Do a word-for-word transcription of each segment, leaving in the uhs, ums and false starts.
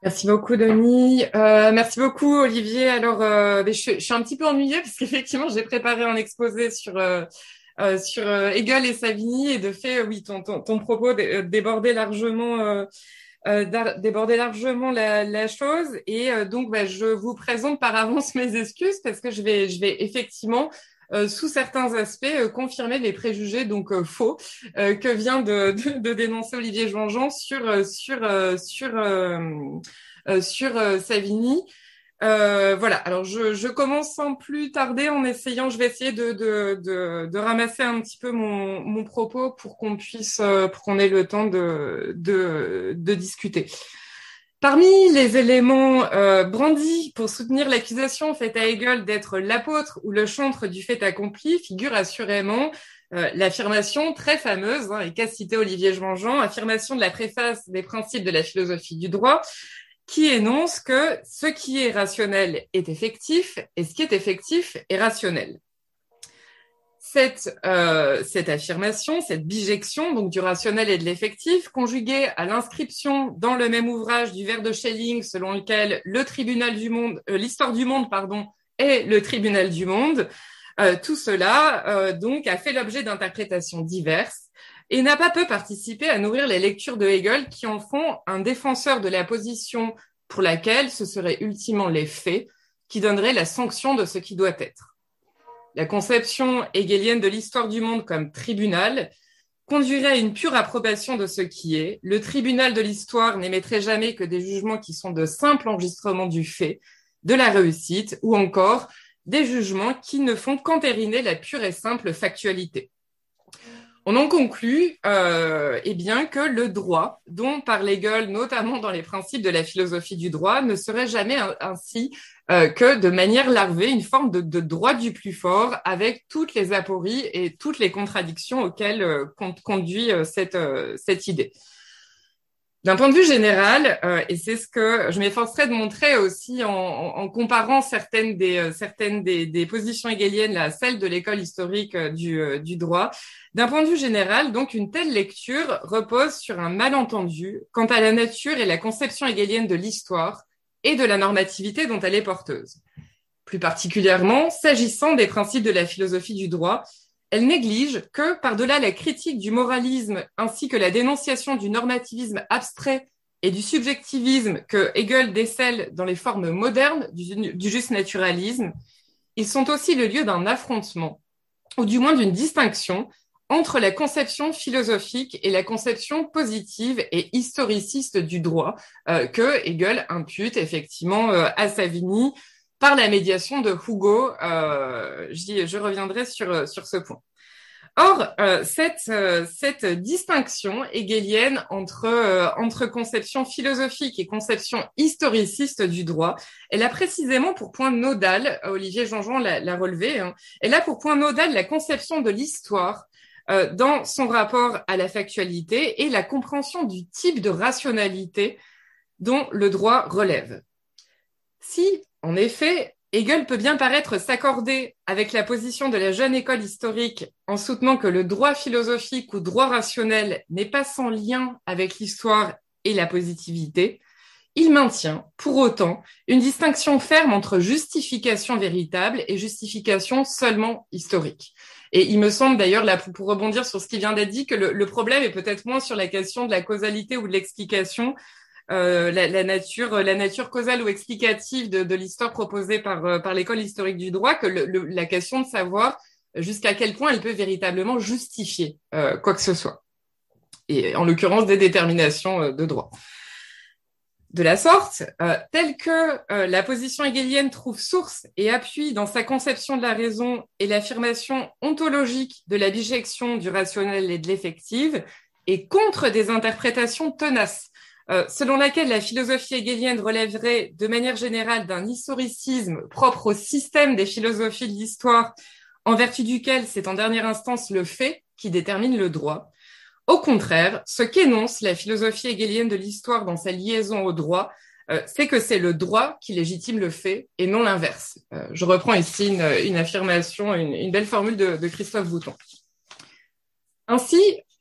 Merci beaucoup, Denis. Euh, merci beaucoup, Olivier. Alors, euh, ben, je, je suis un petit peu ennuyée parce qu'effectivement, j'ai préparé un exposé sur euh, euh, sur euh, Hegel et Savigny et de fait, oui, ton ton, ton propos dé- euh, débordait largement euh, euh, dar- débordait largement la, la chose et euh, donc, ben, je vous présente par avance mes excuses parce que je vais je vais effectivement euh, sous certains aspects euh, confirmer les préjugés donc euh, faux euh, que vient de, de, de dénoncer Olivier Jean-Jean sur euh, sur euh, sur euh, euh, sur euh, Savigny. Euh, voilà. Alors je, je commence sans plus tarder en essayant. Je vais essayer de de, de, de ramasser un petit peu mon, mon propos pour qu'on puisse euh, pour qu'on ait le temps de de, de discuter. Parmi les éléments euh, brandis pour soutenir l'accusation faite à Hegel d'être l'apôtre ou le chantre du fait accompli figure assurément euh, l'affirmation très fameuse, hein, et qu'a cité Olivier Jean-Jean, affirmation de la préface des principes de la philosophie du droit, qui énonce que ce qui est rationnel est effectif et ce qui est effectif est rationnel. Cette, euh, cette affirmation, cette bijection donc du rationnel et de l'effectif, conjuguée à l'inscription dans le même ouvrage du vers de Schelling selon lequel le tribunal du monde, euh, l'histoire du monde, pardon, est le tribunal du monde, euh, tout cela euh, donc a fait l'objet d'interprétations diverses et n'a pas peu participé à nourrir les lectures de Hegel qui en font un défenseur de la position pour laquelle ce seraient ultimement les faits qui donneraient la sanction de ce qui doit être. La conception hegelienne de l'histoire du monde comme tribunal conduirait à une pure approbation de ce qui est. Le tribunal de l'histoire n'émettrait jamais que des jugements qui sont de simples enregistrements du fait, de la réussite, ou encore des jugements qui ne font qu'entériner la pure et simple factualité. On en conclut euh, eh bien, que le droit, dont parle Hegel notamment dans les principes de la philosophie du droit, ne serait jamais ainsi euh, que de manière larvée une forme de, de droit du plus fort avec toutes les apories et toutes les contradictions auxquelles euh, conduit euh, cette, euh, cette idée. D'un point de vue général, euh, et c'est ce que je m'efforcerai de montrer aussi en, en, en comparant certaines des euh, certaines des, des positions hegeliennes là, à celles de l'école historique euh, du, euh, du droit. D'un point de vue général, donc une telle lecture repose sur un malentendu quant à la nature et la conception hegelienne de l'histoire et de la normativité dont elle est porteuse. Plus particulièrement, s'agissant des principes de la philosophie du droit, elle néglige que, par-delà la critique du moralisme ainsi que la dénonciation du normativisme abstrait et du subjectivisme que Hegel décèle dans les formes modernes du, du justnaturalisme, ils sont aussi le lieu d'un affrontement, ou du moins d'une distinction, entre la conception philosophique et la conception positive et historiciste du droit euh, que Hegel impute effectivement euh, à Savigny par la médiation de Hugo. Euh, je reviendrai sur, sur ce point. Or, euh, cette, euh, cette distinction hegelienne entre, euh, entre conception philosophique et conception historiciste du droit, elle a précisément pour point nodal, Olivier Jean-Jean l'a, l'a relevé, hein, elle a pour point nodal la conception de l'histoire euh, dans son rapport à la factualité et la compréhension du type de rationalité dont le droit relève. Si, en effet, Hegel peut bien paraître s'accorder avec la position de la jeune école historique en soutenant que le droit philosophique ou droit rationnel n'est pas sans lien avec l'histoire et la positivité, il maintient, pour autant, une distinction ferme entre justification véritable et justification seulement historique. Et il me semble d'ailleurs, là, pour rebondir sur ce qui vient d'être dit, que le, le problème est peut-être moins sur la question de la causalité ou de l'explication, Euh, la, la nature, la nature causale ou explicative de, de l'histoire proposée par, euh, par l'école historique du droit que le, le, la question de savoir jusqu'à quel point elle peut véritablement justifier euh, quoi que ce soit. Et en l'occurrence, des déterminations euh, de droit. De la sorte, euh, telle que euh, la position hegelienne trouve source et appui dans sa conception de la raison et l'affirmation ontologique de la bijection du rationnel et de l'effectif, et contre des interprétations tenaces Euh, selon laquelle la philosophie hegelienne relèverait de manière générale d'un historicisme propre au système des philosophies de l'histoire, en vertu duquel c'est en dernière instance le fait qui détermine le droit. Au contraire, ce qu'énonce la philosophie hegelienne de l'histoire dans sa liaison au droit, euh, c'est que c'est le droit qui légitime le fait et non l'inverse. Euh, je reprends ici une, une affirmation, une, une belle formule de, de Christophe Bouton. Ainsi,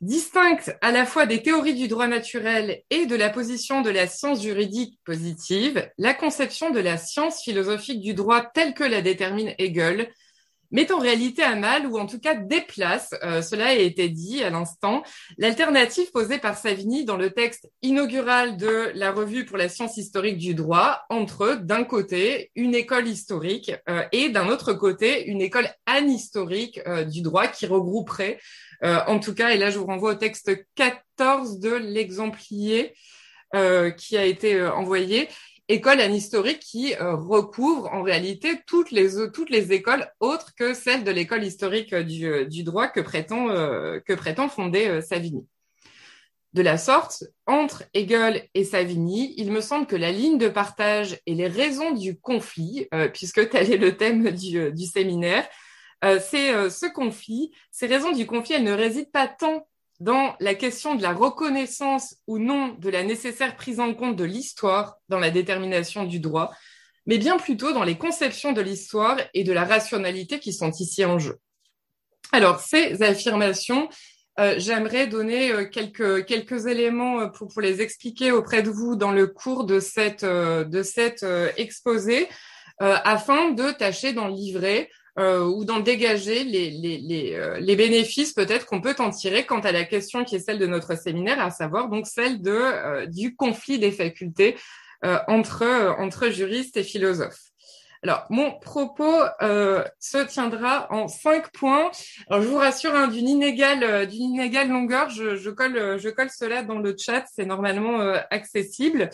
distincte à la fois des théories du droit naturel et de la position de la science juridique positive, la conception de la science philosophique du droit telle que la détermine Hegel met en réalité à mal, ou en tout cas déplace, euh, cela a été dit à l'instant, l'alternative posée par Savigny dans le texte inaugural de la Revue pour la science historique du droit, entre, d'un côté, une école historique euh, et d'un autre côté, une école anhistorique euh, du droit qui regrouperait, euh, en tout cas, et là je vous renvoie au texte quatorze de l'exemplier euh, qui a été euh, envoyé, école anhistorique qui euh, recouvre en réalité toutes les toutes les écoles autres que celles de l'école historique du, du droit que prétend euh, que prétend fonder euh, Savigny. De la sorte, entre Hegel et Savigny, il me semble que la ligne de partage et les raisons du conflit, euh, puisque tel est le thème du, du séminaire, euh, c'est euh, ce conflit, ces raisons du conflit, elles ne résident pas tant dans la question de la reconnaissance ou non de la nécessaire prise en compte de l'histoire dans la détermination du droit, mais bien plutôt dans les conceptions de l'histoire et de la rationalité qui sont ici en jeu. Alors, ces affirmations, euh, j'aimerais donner euh, quelques, quelques éléments pour, pour les expliquer auprès de vous dans le cours de cette, euh, de cet euh, exposé, euh, afin de tâcher d'en livrer Euh, ou d'en dégager les, les, les, euh, les bénéfices peut-être qu'on peut en tirer quant à la question qui est celle de notre séminaire, à savoir donc celle de, euh, du conflit des facultés euh, entre, euh, entre juristes et philosophes. Alors, mon propos euh, se tiendra en cinq points. Alors, je vous rassure, hein, d'une inégale, euh, d'une inégale longueur, je, je, colle, je colle cela dans le chat, c'est normalement euh, accessible.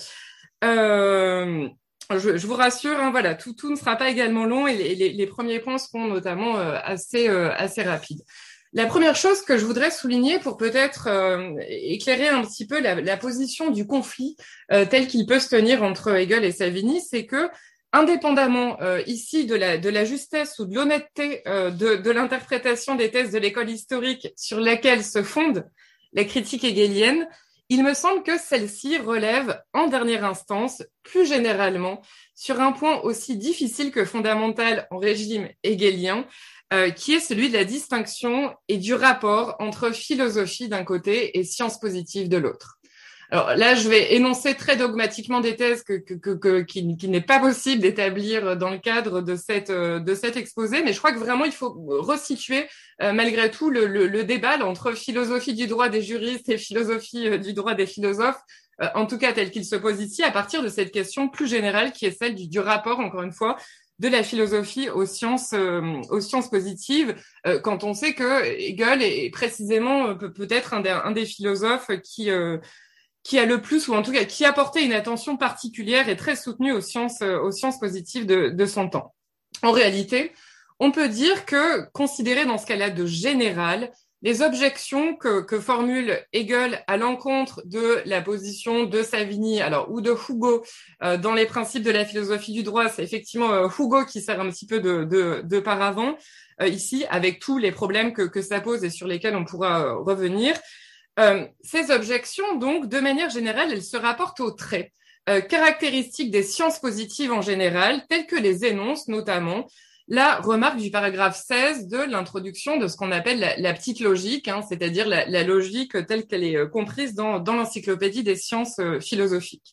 Euh, Je, je vous rassure, hein, voilà, tout, tout ne sera pas également long et les, les, les premiers points seront notamment euh, assez, euh, assez rapides. La première chose que je voudrais souligner pour peut-être euh, éclairer un petit peu la, la position du conflit euh, tel qu'il peut se tenir entre Hegel et Savigny, c'est que, indépendamment euh, ici de la, de la justesse ou de l'honnêteté euh, de, de l'interprétation des thèses de l'école historique sur laquelle se fonde la critique hegelienne, il me semble que celle-ci relève, en dernière instance, plus généralement, sur un point aussi difficile que fondamental en régime hegelien, euh, qui est celui de la distinction et du rapport entre philosophie d'un côté et science positive de l'autre. Alors là, je vais énoncer très dogmatiquement des thèses que, que, que, que, qui, qui n'est pas possible d'établir dans le cadre de, cette, de cet exposé, mais je crois que vraiment il faut resituer euh, malgré tout le, le, le débat là, entre philosophie du droit des juristes et philosophie euh, du droit des philosophes, euh, en tout cas tel qu'il se pose ici, à partir de cette question plus générale qui est celle du, du rapport, encore une fois, de la philosophie aux sciences, euh, aux sciences positives, euh, quand on sait que Hegel est précisément euh, peut-être un des, un des philosophes qui... Euh, qui a le plus, ou en tout cas qui apportait une attention particulière et très soutenue aux sciences, aux sciences positives de, de son temps. En réalité, on peut dire que, considéré dans ce cas-là de général, les objections que, que formule Hegel à l'encontre de la position de Savigny, alors ou de Hugo euh, dans les principes de la philosophie du droit, c'est effectivement euh, Hugo qui sert un petit peu de, de, de paravent euh, ici, avec tous les problèmes que, que ça pose et sur lesquels on pourra euh, revenir. Euh, ces objections, donc, de manière générale, elles se rapportent aux traits euh, caractéristiques des sciences positives en général, telles que les énonce notamment la remarque du paragraphe seize de l'introduction de ce qu'on appelle la, la petite logique, hein, c'est-à-dire la, la logique telle qu'elle est euh, comprise dans, dans l'encyclopédie des sciences euh, philosophiques.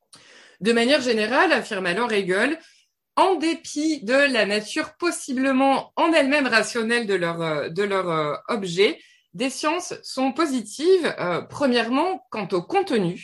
De manière générale, affirme alors Hegel, en dépit de la nature possiblement en elle-même rationnelle de leur, euh, de leur euh, objet, des sciences sont positives, euh, premièrement, quant au contenu,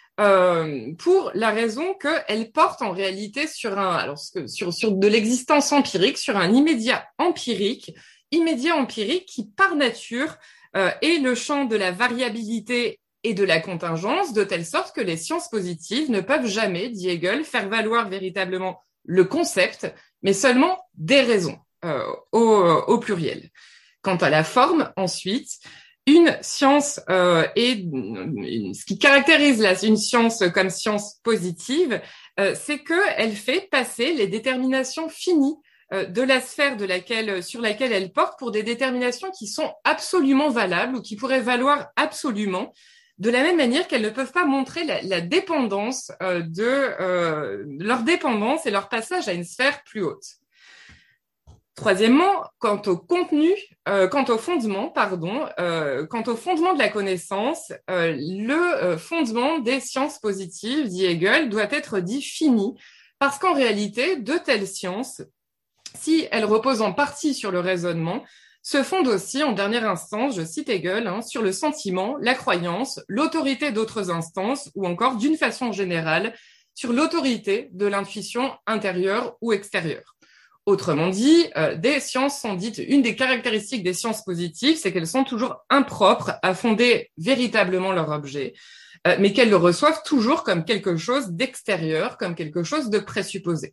euh, pour la raison qu'elles portent en réalité sur, un, alors, sur, sur de l'existence empirique, sur un immédiat empirique, immédiat empirique qui, par nature, euh, est le champ de la variabilité et de la contingence, de telle sorte que les sciences positives ne peuvent jamais, dit Hegel, faire valoir véritablement le concept, mais seulement des raisons, euh, au, au pluriel. Quant à la forme, ensuite, une science euh, et ce qui caractérise là, une science comme science positive, euh, c'est qu'elle fait passer les déterminations finies euh, de la sphère de laquelle, sur laquelle elle porte pour des déterminations qui sont absolument valables ou qui pourraient valoir absolument, de la même manière qu'elles ne peuvent pas montrer la, la dépendance euh, de euh, leur dépendance et leur passage à une sphère plus haute. Troisièmement, quant au contenu, euh, quant au fondement, pardon, euh, quant au fondement de la connaissance, euh, le euh, fondement des sciences positives, dit Hegel, doit être dit fini, parce qu'en réalité, de telles sciences, si elles reposent en partie sur le raisonnement, se fondent aussi, en dernière instance, je cite Hegel, hein, sur le sentiment, la croyance, l'autorité d'autres instances, ou encore, d'une façon générale, sur l'autorité de l'intuition intérieure ou extérieure. Autrement dit, euh, des sciences sont dites, une des caractéristiques des sciences positives, c'est qu'elles sont toujours impropres à fonder véritablement leur objet, euh, mais qu'elles le reçoivent toujours comme quelque chose d'extérieur, comme quelque chose de présupposé.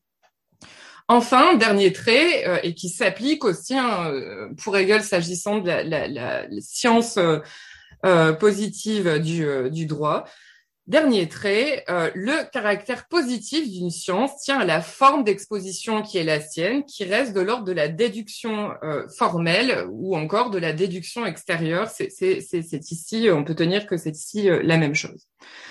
Enfin, dernier trait, euh, et qui s'applique aussi hein, pour Hegel s'agissant de la, la, la, la science euh, euh, positive du, euh, du droit. Dernier trait, euh, le caractère positif d'une science tient à la forme d'exposition qui est la sienne, qui reste de l'ordre de la déduction euh, formelle ou encore de la déduction extérieure. C'est, c'est, c'est, c'est ici, on peut tenir que c'est ici euh, la même chose.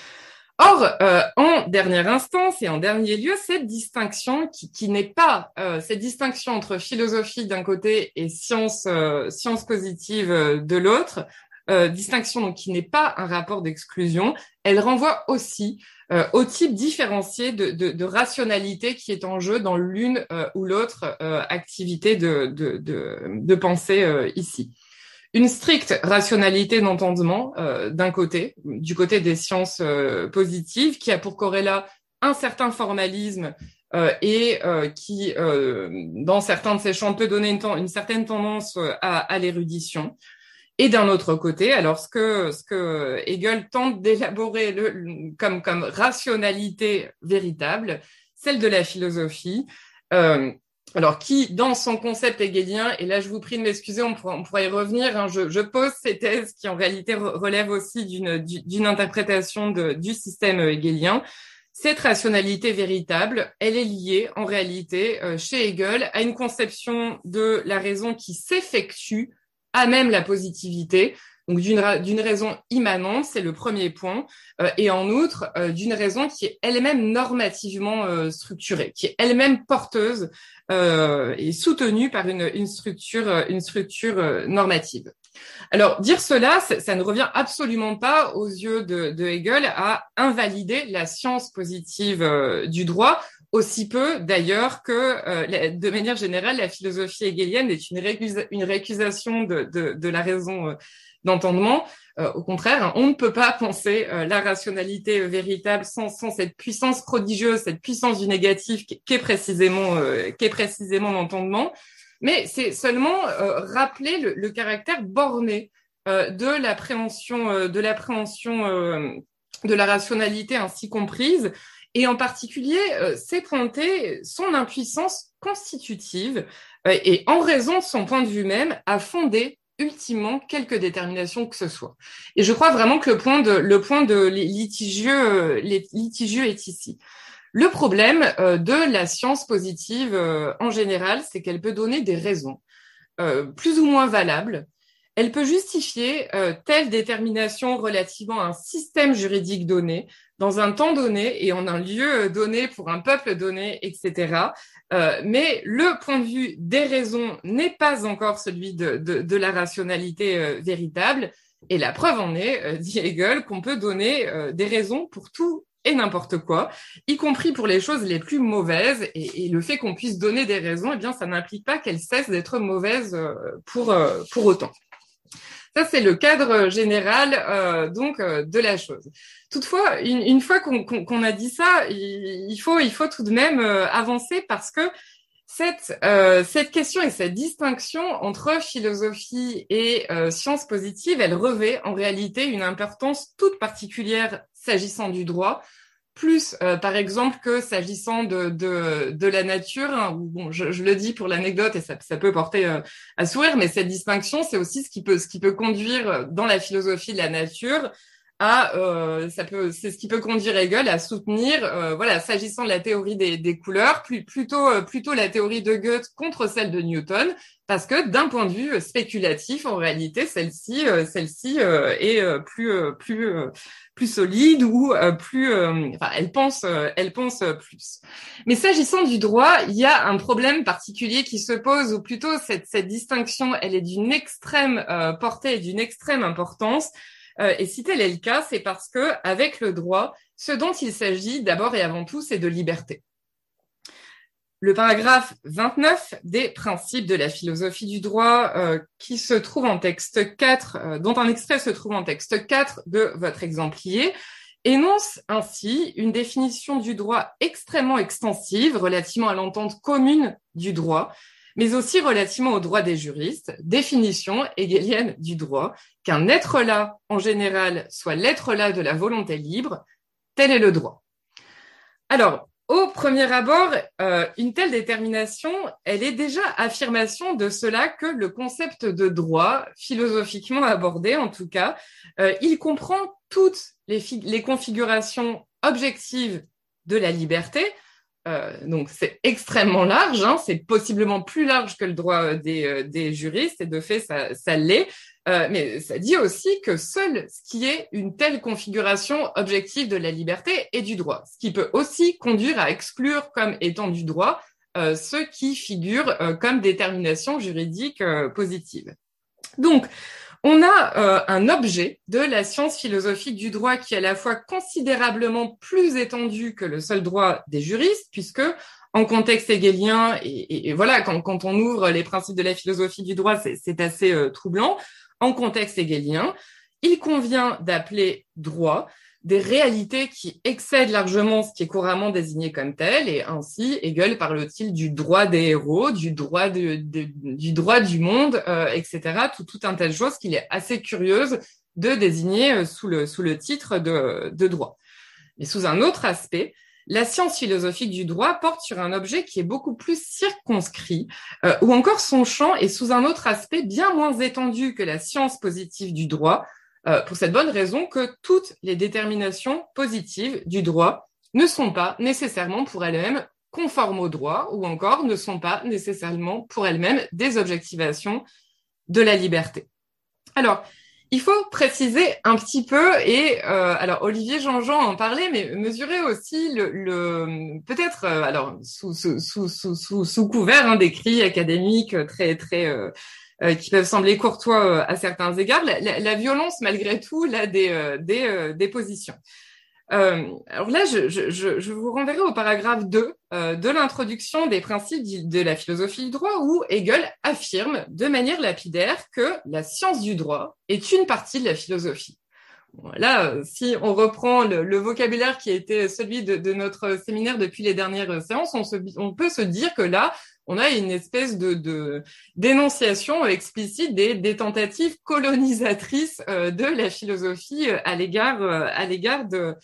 Or, euh, en dernière instance et en dernier lieu, cette distinction qui, qui n'est pas euh, cette distinction entre philosophie d'un côté et science, euh, science positive euh, de l'autre, euh, distinction donc qui n'est pas un rapport d'exclusion, elle renvoie aussi euh, au type différencié de, de, de rationalité qui est en jeu dans l'une euh, ou l'autre euh, activité de, de, de, de pensée euh, ici. Une stricte rationalité d'entendement euh, d'un côté, du côté des sciences euh, positives, qui a pour corrélat un certain formalisme euh, et euh, qui, euh, dans certains de ces champs, peut donner une, ten- une certaine tendance à, à l'érudition. Et d'un autre côté, alors ce que, ce que Hegel tente d'élaborer le, le, comme, comme rationalité véritable, celle de la philosophie, euh, alors qui, dans son concept hegelien, et là je vous prie de m'excuser, on pourra, on pourra y revenir, hein, je, je pose ces thèses qui en réalité relèvent aussi d'une, d'une interprétation de, du système hegelien. Cette rationalité véritable, elle est liée en réalité euh, chez Hegel à une conception de la raison qui s'effectue à même la positivité, donc d'une, d'une raison immanente, c'est le premier point, euh, et en outre, euh, d'une raison qui est elle-même normativement euh, structurée, qui est elle-même porteuse euh, et soutenue par une, une structure, une structure euh, normative. Alors, dire cela, ça, ça ne revient absolument pas aux yeux de, de Hegel à invalider la science positive euh, du droit, aussi peu d'ailleurs que, euh, de manière générale, la philosophie hegelienne est une, récusa- une récusation de, de, de la raison euh, d'entendement. Euh, au contraire, hein, on ne peut pas penser euh, la rationalité euh, véritable sans, sans cette puissance prodigieuse, cette puissance du négatif qui, qui est précisément, euh, qui est précisément l'entendement. Mais c'est seulement euh, rappeler le, le caractère borné euh, de l'appréhension, euh, de l'appréhension euh, de la rationalité ainsi comprise. Et en particulier, euh, c'est pointer son impuissance constitutive euh, et en raison de son point de vue même à fonder ultimement quelque détermination que ce soit. Et je crois vraiment que le point de, le point de litigieux, litigieux est ici. Le problème euh, de la science positive euh, en général, c'est qu'elle peut donner des raisons euh, plus ou moins valables. Elle peut justifier euh, telle détermination relativement à un système juridique donné, dans un temps donné et en un lieu donné pour un peuple donné, et cetera. Euh, mais le point de vue des raisons n'est pas encore celui de, de, de la rationalité euh, véritable. Et la preuve en est, euh, dit Hegel, qu'on peut donner euh, des raisons pour tout et n'importe quoi, y compris pour les choses les plus mauvaises. Et, et le fait qu'on puisse donner des raisons, eh bien, ça n'implique pas qu'elles cessent d'être mauvaises euh, pour, euh, pour autant. Ça, c'est le cadre général euh, donc euh, de la chose. Toutefois, une, une fois qu'on, qu'on, qu'on a dit ça, il, il faut il faut tout de même euh, avancer parce que cette euh, cette question et cette distinction entre philosophie et euh, sciences positives, elle revêt en réalité une importance toute particulière s'agissant du droit. Plus, euh, par exemple, que s'agissant de, de, de la nature, hein, où, bon, je, je le dis pour l'anecdote et ça, ça peut porter euh, à sourire, mais cette distinction, c'est aussi ce qui peut, ce qui peut conduire dans la philosophie de la nature à, euh, ça peut, c'est ce qui peut conduire Hegel à soutenir, euh, voilà, s'agissant de la théorie des, des couleurs, plus, plutôt, euh, plutôt la théorie de Goethe contre celle de Newton, parce que d'un point de vue spéculatif, en réalité, celle-ci, euh, celle-ci euh, est euh, plus, euh, plus, euh, plus solide ou euh, plus, euh, enfin, elle pense, euh, elle pense euh, plus. Mais s'agissant du droit, il y a un problème particulier qui se pose, ou plutôt cette, cette distinction, elle est d'une extrême euh, portée et d'une extrême importance. Euh, et si tel est le cas, c'est parce que avec le droit, ce dont il s'agit d'abord et avant tout, c'est de liberté. Le paragraphe vingt-neuf des principes de la philosophie du droit, euh, qui se trouve en texte quatre, euh, dont un extrait se trouve en texte quatre de votre exemplier, énonce ainsi une définition du droit extrêmement extensive relativement à l'entente commune du droit, mais aussi relativement au droit des juristes, définition hegelienne du droit, qu'un être là, en général, soit l'être là de la volonté libre, tel est le droit. Alors, au premier abord, euh, une telle détermination, elle est déjà affirmation de cela que le concept de droit, philosophiquement abordé en tout cas, euh, il comprend toutes les, les configurations objectives de la liberté. Euh, donc c'est extrêmement large, hein, c'est possiblement plus large que le droit des, euh, des juristes, et de fait ça, ça l'est, euh, mais ça dit aussi que seul ce qui est une telle configuration objective de la liberté est du droit, ce qui peut aussi conduire à exclure comme étant du droit euh, ceux qui figurent euh, comme détermination juridique euh, positive. Donc, on a euh, un objet de la science philosophique du droit qui est à la fois considérablement plus étendu que le seul droit des juristes, puisque en contexte hegelien, et, et, et voilà, quand, quand on ouvre les principes de la philosophie du droit, c'est, c'est assez euh, troublant. En contexte hegelien, il convient d'appeler droit des réalités qui excèdent largement ce qui est couramment désigné comme tel, et ainsi Hegel parle-t-il du droit des héros, du droit de, de, du droit du monde, euh, et cetera. Tout, tout un tas de choses qu'il est assez curieuse de désigner sous le, sous le titre de, de droit. Mais sous un autre aspect, la science philosophique du droit porte sur un objet qui est beaucoup plus circonscrit, euh, ou encore son champ est sous un autre aspect bien moins étendu que la science positive du droit, Euh, pour cette bonne raison que toutes les déterminations positives du droit ne sont pas nécessairement pour elles-mêmes conformes au droit, ou encore ne sont pas nécessairement pour elles-mêmes des objectivations de la liberté. Alors, il faut préciser un petit peu, et euh, alors Olivier Jean-Jean en parlait, mais mesurer aussi le, le peut-être euh, alors sous sous sous sous sous, sous couvert hein, d'écrits académiques très très euh, Euh, qui peuvent sembler courtois euh, à certains égards, la, la, la violence malgré tout là des euh, des, euh, des positions. Euh, alors là, je, je, je vous renverrai au paragraphe deux euh, de l'introduction des principes de la philosophie du droit, où Hegel affirme de manière lapidaire que la science du droit est une partie de la philosophie. Là, si on reprend le, le vocabulaire qui a été celui de, de notre séminaire depuis les dernières séances, on, se, on peut se dire que là, on a une espèce de, de dénonciation explicite des, des tentatives colonisatrices euh, de la philosophie à l'égard, euh, à l'égard de,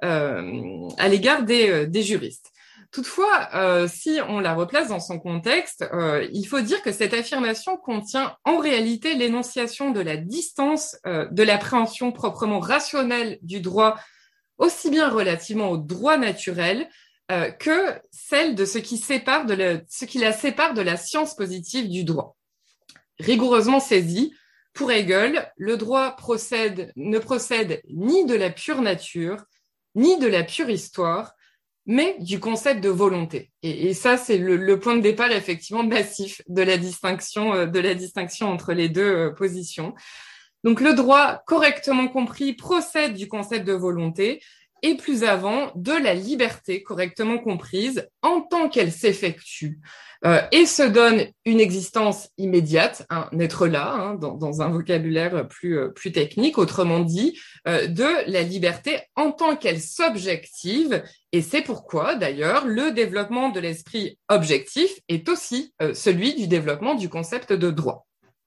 euh, à l'égard des, euh, des juristes. Toutefois, euh, si on la replace dans son contexte, euh, il faut dire que cette affirmation contient en réalité l'énonciation de la distance euh, de l'appréhension proprement rationnelle du droit, aussi bien relativement au droit naturel euh, que celle de ce qui sépare de la, ce qui la sépare de la science positive du droit. Rigoureusement saisi, pour Hegel, le droit procède, ne procède ni de la pure nature, ni de la pure histoire, mais du concept de volonté. Et, et ça, c'est le, le point de départ effectivement massif de la distinction, de la distinction entre les deux euh, positions. Donc, le droit, correctement compris, procède du concept de volonté, et plus avant, de la liberté, correctement comprise, en tant qu'elle s'effectue, euh, et se donne une existence immédiate, un être là, hein, dans, dans un vocabulaire plus, plus technique, autrement dit, euh, de la liberté en tant qu'elle s'objective, et c'est pourquoi, d'ailleurs, le développement de l'esprit objectif est aussi euh, celui du développement du concept de droit.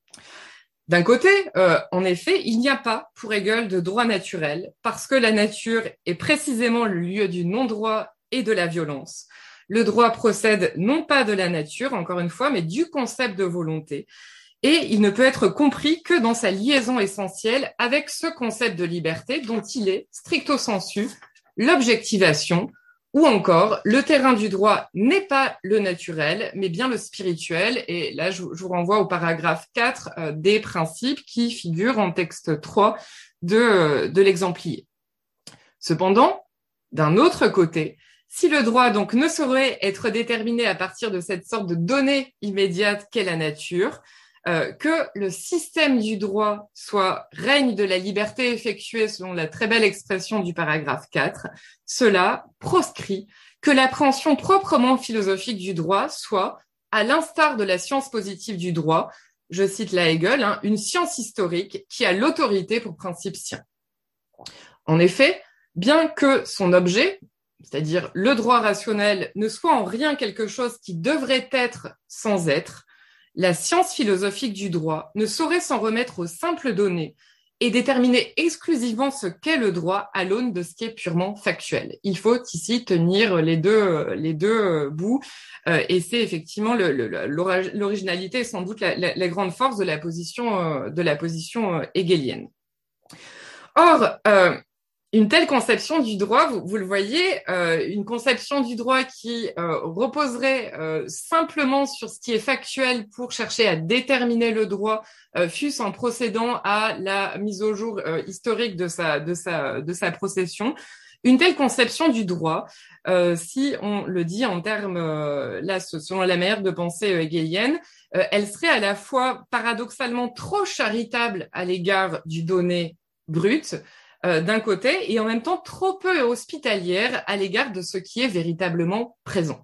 D'un côté, euh, en effet, il n'y a pas pour Hegel de droit naturel, parce que la nature est précisément le lieu du non-droit et de la violence. Le droit procède non pas de la nature, encore une fois, mais du concept de volonté. et il ne peut être compris que dans sa liaison essentielle avec ce concept de liberté dont il est, stricto sensu, l'objectivation, ou encore, le terrain du droit n'est pas le naturel, mais bien le spirituel. Et là, je, je vous renvoie au paragraphe quatre euh, des principes qui figurent en texte trois de, de l'exemplier. Cependant, d'un autre côté, si le droit donc ne saurait être déterminé à partir de cette sorte de donnée immédiate qu'est la nature, euh, que le système du droit soit règne de la liberté effectuée selon la très belle expression du paragraphe quatre, cela proscrit que l'appréhension proprement philosophique du droit soit, à l'instar de la science positive du droit, je cite la Hegel, hein, une science historique qui a l'autorité pour principe sien. En effet, bien que son objet, c'est-à-dire le droit rationnel, ne soit en rien quelque chose qui devrait être sans être, la science philosophique du droit ne saurait s'en remettre aux simples données et déterminer exclusivement ce qu'est le droit à l'aune de ce qui est purement factuel. Il faut ici tenir les deux, les deux bouts, euh, et c'est effectivement le, le, l'originalité et sans doute la, la, la grande force de la position, euh, de la position euh, hegelienne. Or, euh, une telle conception du droit, vous, vous le voyez, euh, une conception du droit qui euh, reposerait euh, simplement sur ce qui est factuel pour chercher à déterminer le droit, euh, fût-ce en procédant à la mise au jour euh, historique de sa, de sa, de sa procession. Une telle conception du droit, euh, si on le dit en termes, euh, là, selon la manière de penser euh, hegelienne, euh, elle serait à la fois paradoxalement trop charitable à l'égard du donné brut, Euh, d'un côté, et en même temps trop peu hospitalière à l'égard de ce qui est véritablement présent.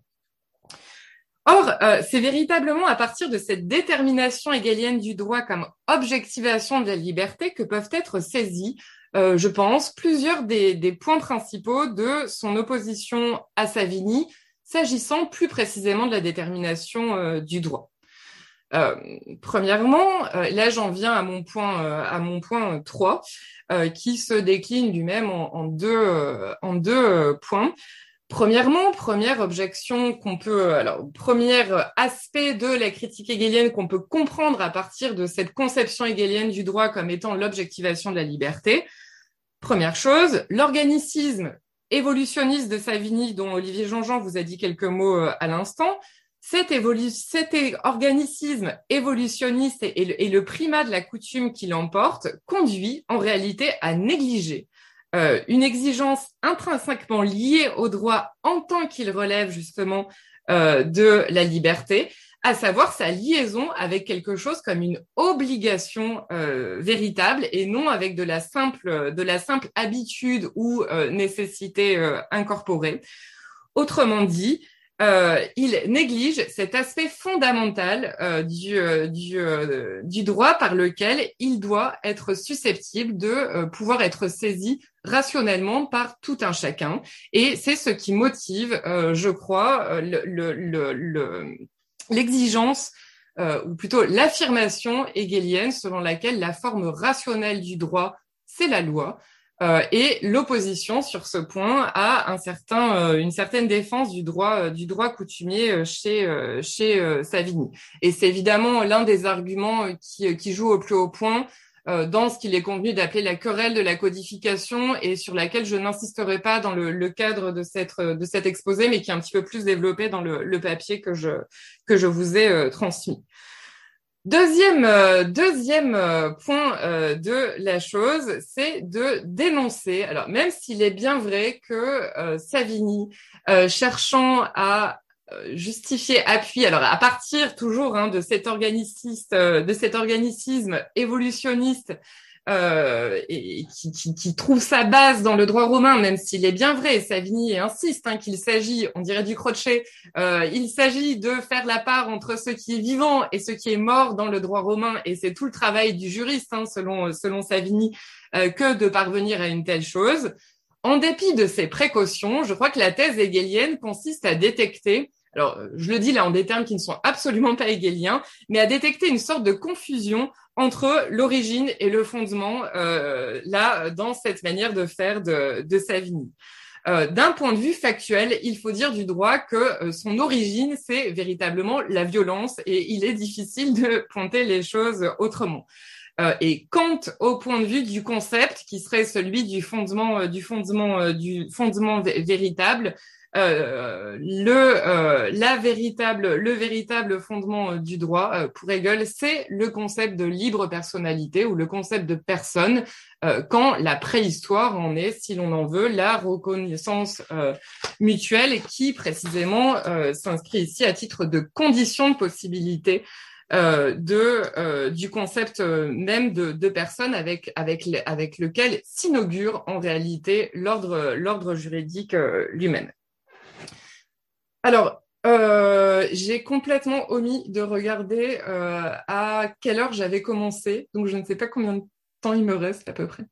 Or, euh, c'est véritablement à partir de cette détermination hegelienne du droit comme objectivation de la liberté que peuvent être saisis, euh, je pense, plusieurs des, des points principaux de son opposition à Savigny, s'agissant plus précisément de la détermination euh, du droit. Euh, premièrement, euh, là j'en viens à mon point, euh, à mon point trois, euh, qui se décline lui-même en, en deux, euh, en deux euh, points. Premièrement, première objection qu'on peut, alors premier aspect de la critique hegelienne qu'on peut comprendre à partir de cette conception hegelienne du droit comme étant l'objectivation de la liberté. Première chose, l'organicisme évolutionniste de Savigny, dont Olivier Jean-Jean vous a dit quelques mots euh, à l'instant. Cet, évolu- cet organicisme évolutionniste et, et, le, et le primat de la coutume qui l'emporte conduit en réalité à négliger euh, une exigence intrinsèquement liée au droit en tant qu'il relève justement euh, de la liberté, à savoir sa liaison avec quelque chose comme une obligation euh, véritable et non avec de la simple, de la simple habitude ou euh, nécessité euh, incorporée. Autrement dit, Euh, il néglige cet aspect fondamental euh, du, euh, du, euh, du droit par lequel il doit être susceptible de euh, pouvoir être saisi rationnellement par tout un chacun. Et c'est ce qui motive, euh, je crois, le, le, le, le, l'exigence, euh, ou plutôt l'affirmation hegelienne selon laquelle la forme rationnelle du droit, c'est la loi. Euh, et l'opposition sur ce point à un certain, euh, une certaine défense du droit, euh, du droit coutumier euh, chez, euh, chez euh, Savigny. Et c'est évidemment l'un des arguments qui, qui joue au plus haut point euh, dans ce qu'il est convenu d'appeler la querelle de la codification et sur laquelle je n'insisterai pas dans le, le cadre de, cette, de cet exposé, mais qui est un petit peu plus développé dans le, le papier que je, que je vous ai euh, transmis. Deuxième, euh, deuxième euh, point euh, de la chose, c'est de dénoncer, alors même s'il est bien vrai que euh, Savigny, euh, cherchant à euh, justifier, appuyer, alors à partir toujours hein, de cet organiciste, euh, de cet organicisme évolutionniste, Euh, et qui, qui, qui trouve sa base dans le droit romain, même s'il est bien vrai, Savigny insiste hein, qu'il s'agit, on dirait du crochet, euh, il s'agit de faire la part entre ce qui est vivant et ce qui est mort dans le droit romain, et c'est tout le travail du juriste, hein, selon, selon Savigny, euh, que de parvenir à une telle chose. En dépit de ces précautions, je crois que la thèse hegelienne consiste à détecter, alors je le dis là en des termes qui ne sont absolument pas hegeliens, mais à détecter une sorte de confusion entre l'origine et le fondement, euh, là, dans cette manière de faire de, de Savigny. Euh, d'un point de vue factuel, il faut dire du droit que euh, son origine, c'est véritablement la violence et il est difficile de pointer les choses autrement. Euh, et quant au point de vue du concept, qui serait celui du fondement, euh, du fondement, euh, du fondement vé- véritable, euh, le, euh, la véritable, le véritable fondement euh, du droit euh, pour Hegel, c'est le concept de libre personnalité ou le concept de personne, euh, quand la préhistoire en est, si l'on en veut, la reconnaissance euh, mutuelle qui précisément euh, s'inscrit ici à titre de condition de possibilité Euh, de euh, du concept euh, même de, de personne avec avec le, avec lequel s'inaugure en réalité l'ordre l'ordre juridique euh, lui-même. Alors euh, j'ai complètement omis de regarder euh, à quelle heure j'avais commencé, donc je ne sais pas combien de temps il me reste à peu près.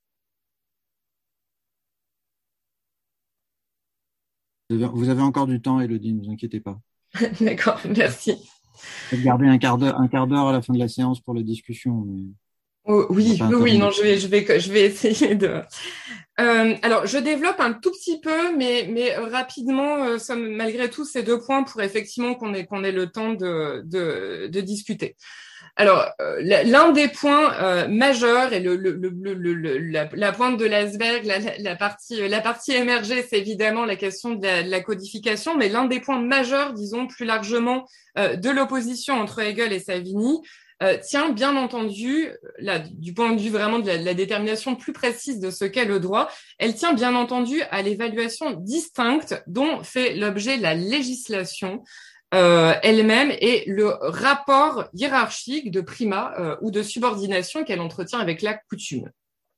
Vous avez, vous avez encore du temps, Élodie, ne vous inquiétez pas. D'accord, merci. Peut-être garder un quart d'heure, un quart d'heure à la fin de la séance pour la discussion, mais Oh, on va oui, pas oui, oui, interrompre. non, je vais, je vais, je vais essayer de. Euh, alors, je développe un tout petit peu, mais, mais rapidement, euh, ça, malgré tout, ces deux points pour effectivement qu'on ait, qu'on ait le temps de, de, de discuter. Alors, euh, l'un des points euh, majeurs et le, le, le, le, le la, la pointe de l'iceberg, la, la partie, la partie émergée, c'est évidemment la question de la, de la codification, mais l'un des points majeurs, disons plus largement, euh, de l'opposition entre Hegel et Savigny, euh, tient bien entendu, là, du point de vue vraiment de la, de la détermination plus précise de ce qu'est le droit, elle tient bien entendu à l'évaluation distincte dont fait l'objet la législation euh, elle-même et le rapport hiérarchique de primat euh, ou de subordination qu'elle entretient avec la coutume.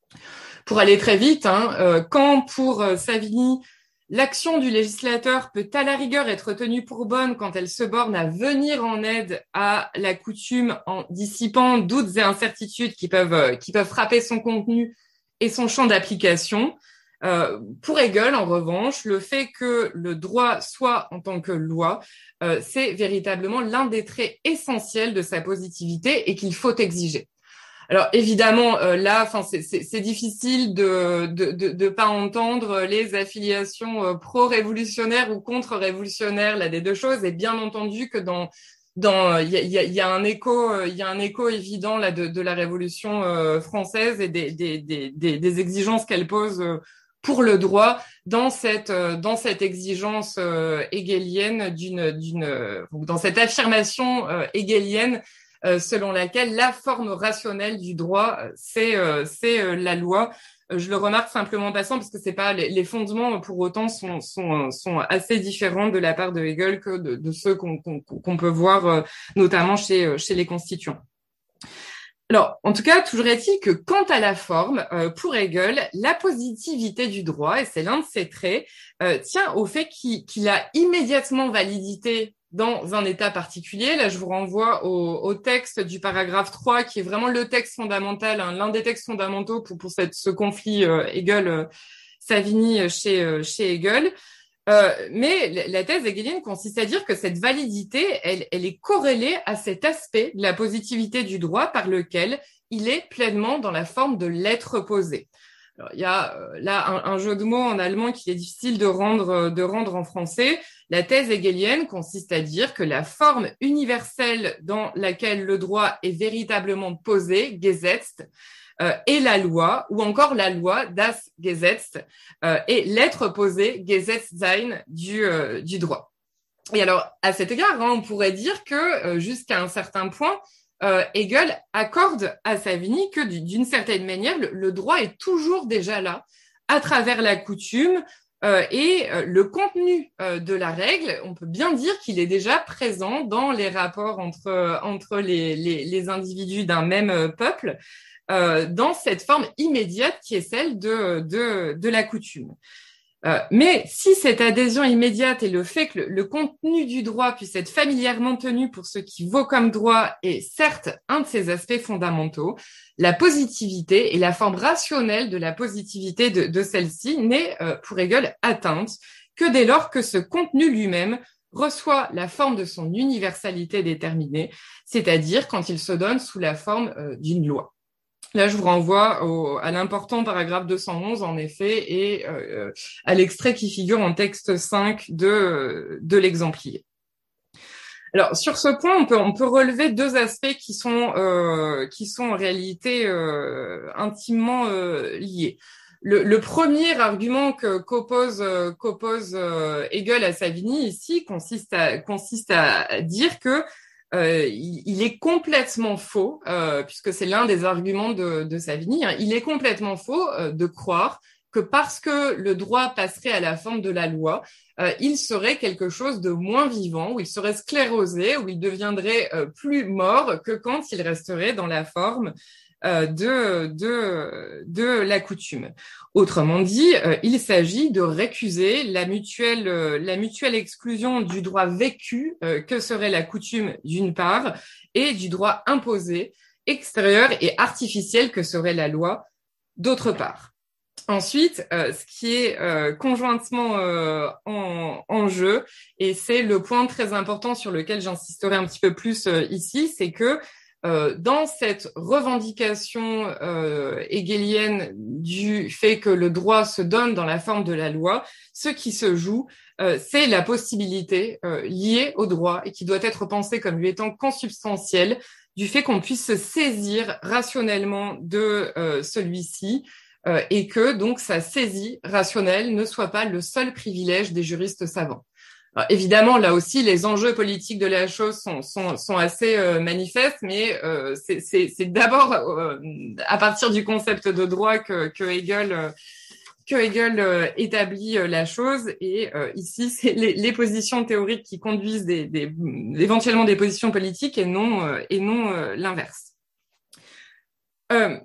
Pour aller très vite, hein, euh, quand pour euh, Savigny, l'action du législateur peut à la rigueur être tenue pour bonne quand elle se borne à venir en aide à la coutume en dissipant doutes et incertitudes qui peuvent, euh, qui peuvent frapper son contenu et son champ d'application. Euh, pour Hegel, en revanche, le fait que le droit soit en tant que loi, euh, c'est véritablement l'un des traits essentiels de sa positivité et qu'il faut exiger. Alors évidemment, euh, là, enfin, c'est, c'est, c'est difficile de, de de de pas entendre les affiliations euh, pro-révolutionnaires ou contre-révolutionnaires, là, des deux choses. Et bien entendu que dans dans il y a, y, a, y a un écho, il y a un écho évident là de, de la Révolution euh, française et des des des des, des exigences qu'elle pose euh, pour le droit dans cette euh, dans cette exigence euh, hegelienne d'une d'une euh, dans cette affirmation euh, hegelienne euh, selon laquelle la forme rationnelle du droit, c'est euh, c'est euh, la loi. Je le remarque simplement en passant parce que c'est pas les, les fondements pour autant sont sont sont assez différents de la part de Hegel que de, de ceux qu'on qu'on qu'on peut voir euh, notamment chez chez les constituants. Alors, en tout cas, toujours est-il que quant à la forme, euh, pour Hegel, la positivité du droit, et c'est l'un de ses traits, euh, tient au fait qu'il, qu'il a immédiatement validité dans un état particulier. Là, je vous renvoie au, au texte du paragraphe trois, qui est vraiment le texte fondamental, hein, l'un des textes fondamentaux pour, pour cette, ce conflit euh, Hegel-Savigny chez, euh, chez Hegel. Euh, mais la thèse hegelienne consiste à dire que cette validité, elle, elle est corrélée à cet aspect de la positivité du droit par lequel il est pleinement dans la forme de l'être posé. Alors, il y a euh, là un, un jeu de mots en allemand qu'il est difficile de rendre, de rendre en français. La thèse hegelienne consiste à dire que la forme universelle dans laquelle le droit est véritablement posé, gesetzt, euh, et la loi, ou encore la loi, das Gesetz, euh, et l'être posé, Gesetzsein, du, euh, du droit. Et alors, à cet égard, hein, on pourrait dire que euh, jusqu'à un certain point, euh, Hegel accorde à Savigny que d'une certaine manière, le, le droit est toujours déjà là, à travers la coutume, euh, et euh, le contenu euh, de la règle, on peut bien dire qu'il est déjà présent dans les rapports entre, entre les, les, les individus d'un même peuple, euh, dans cette forme immédiate qui est celle de, de, de la coutume. Euh, mais si cette adhésion immédiate et le fait que le, le contenu du droit puisse être familièrement tenu pour ce qui vaut comme droit est certes un de ses aspects fondamentaux, la positivité et la forme rationnelle de la positivité de, de celle-ci n'est euh, pour Hegel atteinte que dès lors que ce contenu lui-même reçoit la forme de son universalité déterminée, c'est-à-dire quand il se donne sous la forme euh, d'une loi. Là, je vous renvoie au, à l'important paragraphe deux cent onze, en effet, et euh, à l'extrait qui figure en texte cinq de, de l'exemplier. Alors, sur ce point, on peut, on peut relever deux aspects qui sont, euh, qui sont en réalité euh, intimement euh, liés. Le, le premier argument que, qu'oppose, euh, qu'oppose euh, Hegel à Savigny ici consiste à, consiste à dire que euh, il, il est complètement faux, euh, puisque c'est l'un des arguments de, de Savigny, hein, il est complètement faux euh, de croire que parce que le droit passerait à la forme de la loi, euh, il serait quelque chose de moins vivant, où il serait sclérosé, où il deviendrait euh, plus mort que quand il resterait dans la forme euh, de, de, de la coutume. Autrement dit, euh, il s'agit de récuser la mutuelle, euh, la mutuelle exclusion du droit vécu euh, que serait la coutume d'une part, et du droit imposé, extérieur et artificiel que serait la loi d'autre part. Ensuite, euh, ce qui est euh, conjointement euh, en, en jeu, et c'est le point très important sur lequel j'insisterai un petit peu plus euh, ici, c'est que euh, dans cette revendication euh, hegelienne du fait que le droit se donne dans la forme de la loi, ce qui se joue, euh, c'est la possibilité euh, liée au droit et qui doit être pensée comme lui étant consubstantielle du fait qu'on puisse se saisir rationnellement de euh, celui-ci, Euh, et que donc sa saisie rationnelle ne soit pas le seul privilège des juristes savants. Alors, évidemment, là aussi, les enjeux politiques de la chose sont, sont, sont assez euh, manifestes, mais euh, c'est, c'est, c'est d'abord euh, à partir du concept de droit que, que Hegel, euh, que Hegel euh, établit euh, la chose. Et euh, ici, c'est les, les positions théoriques qui conduisent des, des, éventuellement des positions politiques et non, euh, et non euh, l'inverse. Euh,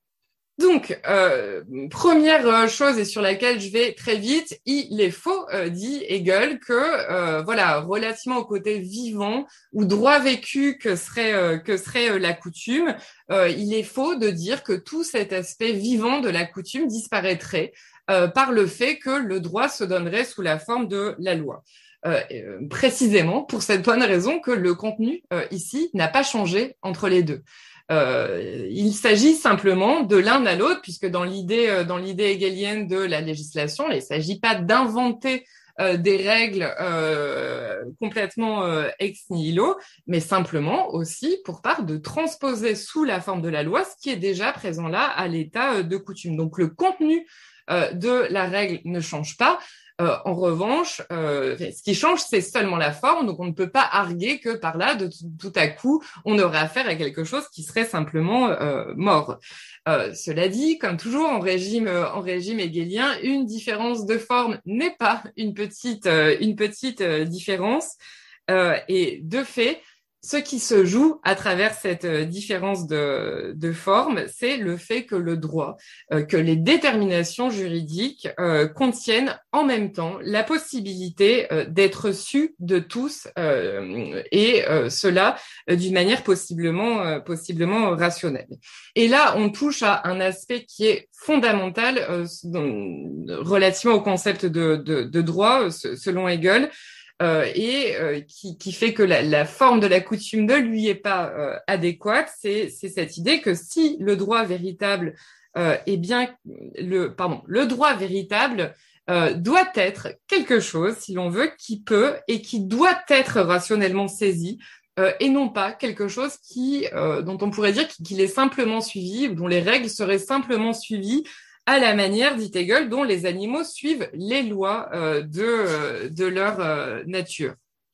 Donc, euh, première chose et sur laquelle je vais très vite, il est faux, euh, dit Hegel, que euh, voilà, relativement au côté vivant ou droit vécu que serait euh, que serait euh, la coutume, euh, il est faux de dire que tout cet aspect vivant de la coutume disparaîtrait euh, par le fait que le droit se donnerait sous la forme de la loi. Euh, euh, précisément pour cette bonne raison que le contenu euh, ici n'a pas changé entre les deux. Euh, il s'agit simplement de l'un à l'autre, puisque dans l'idée, euh, dans l'idée hegelienne de la législation, il ne s'agit pas d'inventer euh, des règles euh, complètement euh, ex nihilo, mais simplement aussi pour part de transposer sous la forme de la loi ce qui est déjà présent là à l'état de coutume. Donc le contenu euh, de la règle ne change pas. Euh, en revanche, euh, ce qui change, c'est seulement la forme. Donc, on ne peut pas arguer que par là, de tout, tout à coup, on aurait affaire à quelque chose qui serait simplement euh, mort. Euh, cela dit, comme toujours en régime, euh, en régime hegelien, une différence de forme n'est pas une petite, euh, une petite euh, différence. Euh, et de fait, ce qui se joue à travers cette différence de, de forme, c'est le fait que le droit, euh, que les déterminations juridiques euh, contiennent en même temps la possibilité euh, d'être su de tous, euh, et euh, cela euh, d'une manière possiblement, euh, possiblement rationnelle. Et là, on touche à un aspect qui est fondamental euh, relativement au concept de, de, de droit, selon Hegel. Euh, et euh, qui, qui fait que la, la forme de la coutume ne lui est pas euh, adéquate, c'est, c'est cette idée que si le droit véritable euh, est bien le pardon le droit véritable euh, doit être quelque chose, si l'on veut, qui peut et qui doit être rationnellement saisi, euh, et non pas quelque chose qui euh, dont on pourrait dire qu'il est simplement suivi ou dont les règles seraient simplement suivies à la manière, dit Hegel, dont les animaux suivent les lois euh, de, de leur euh, nature.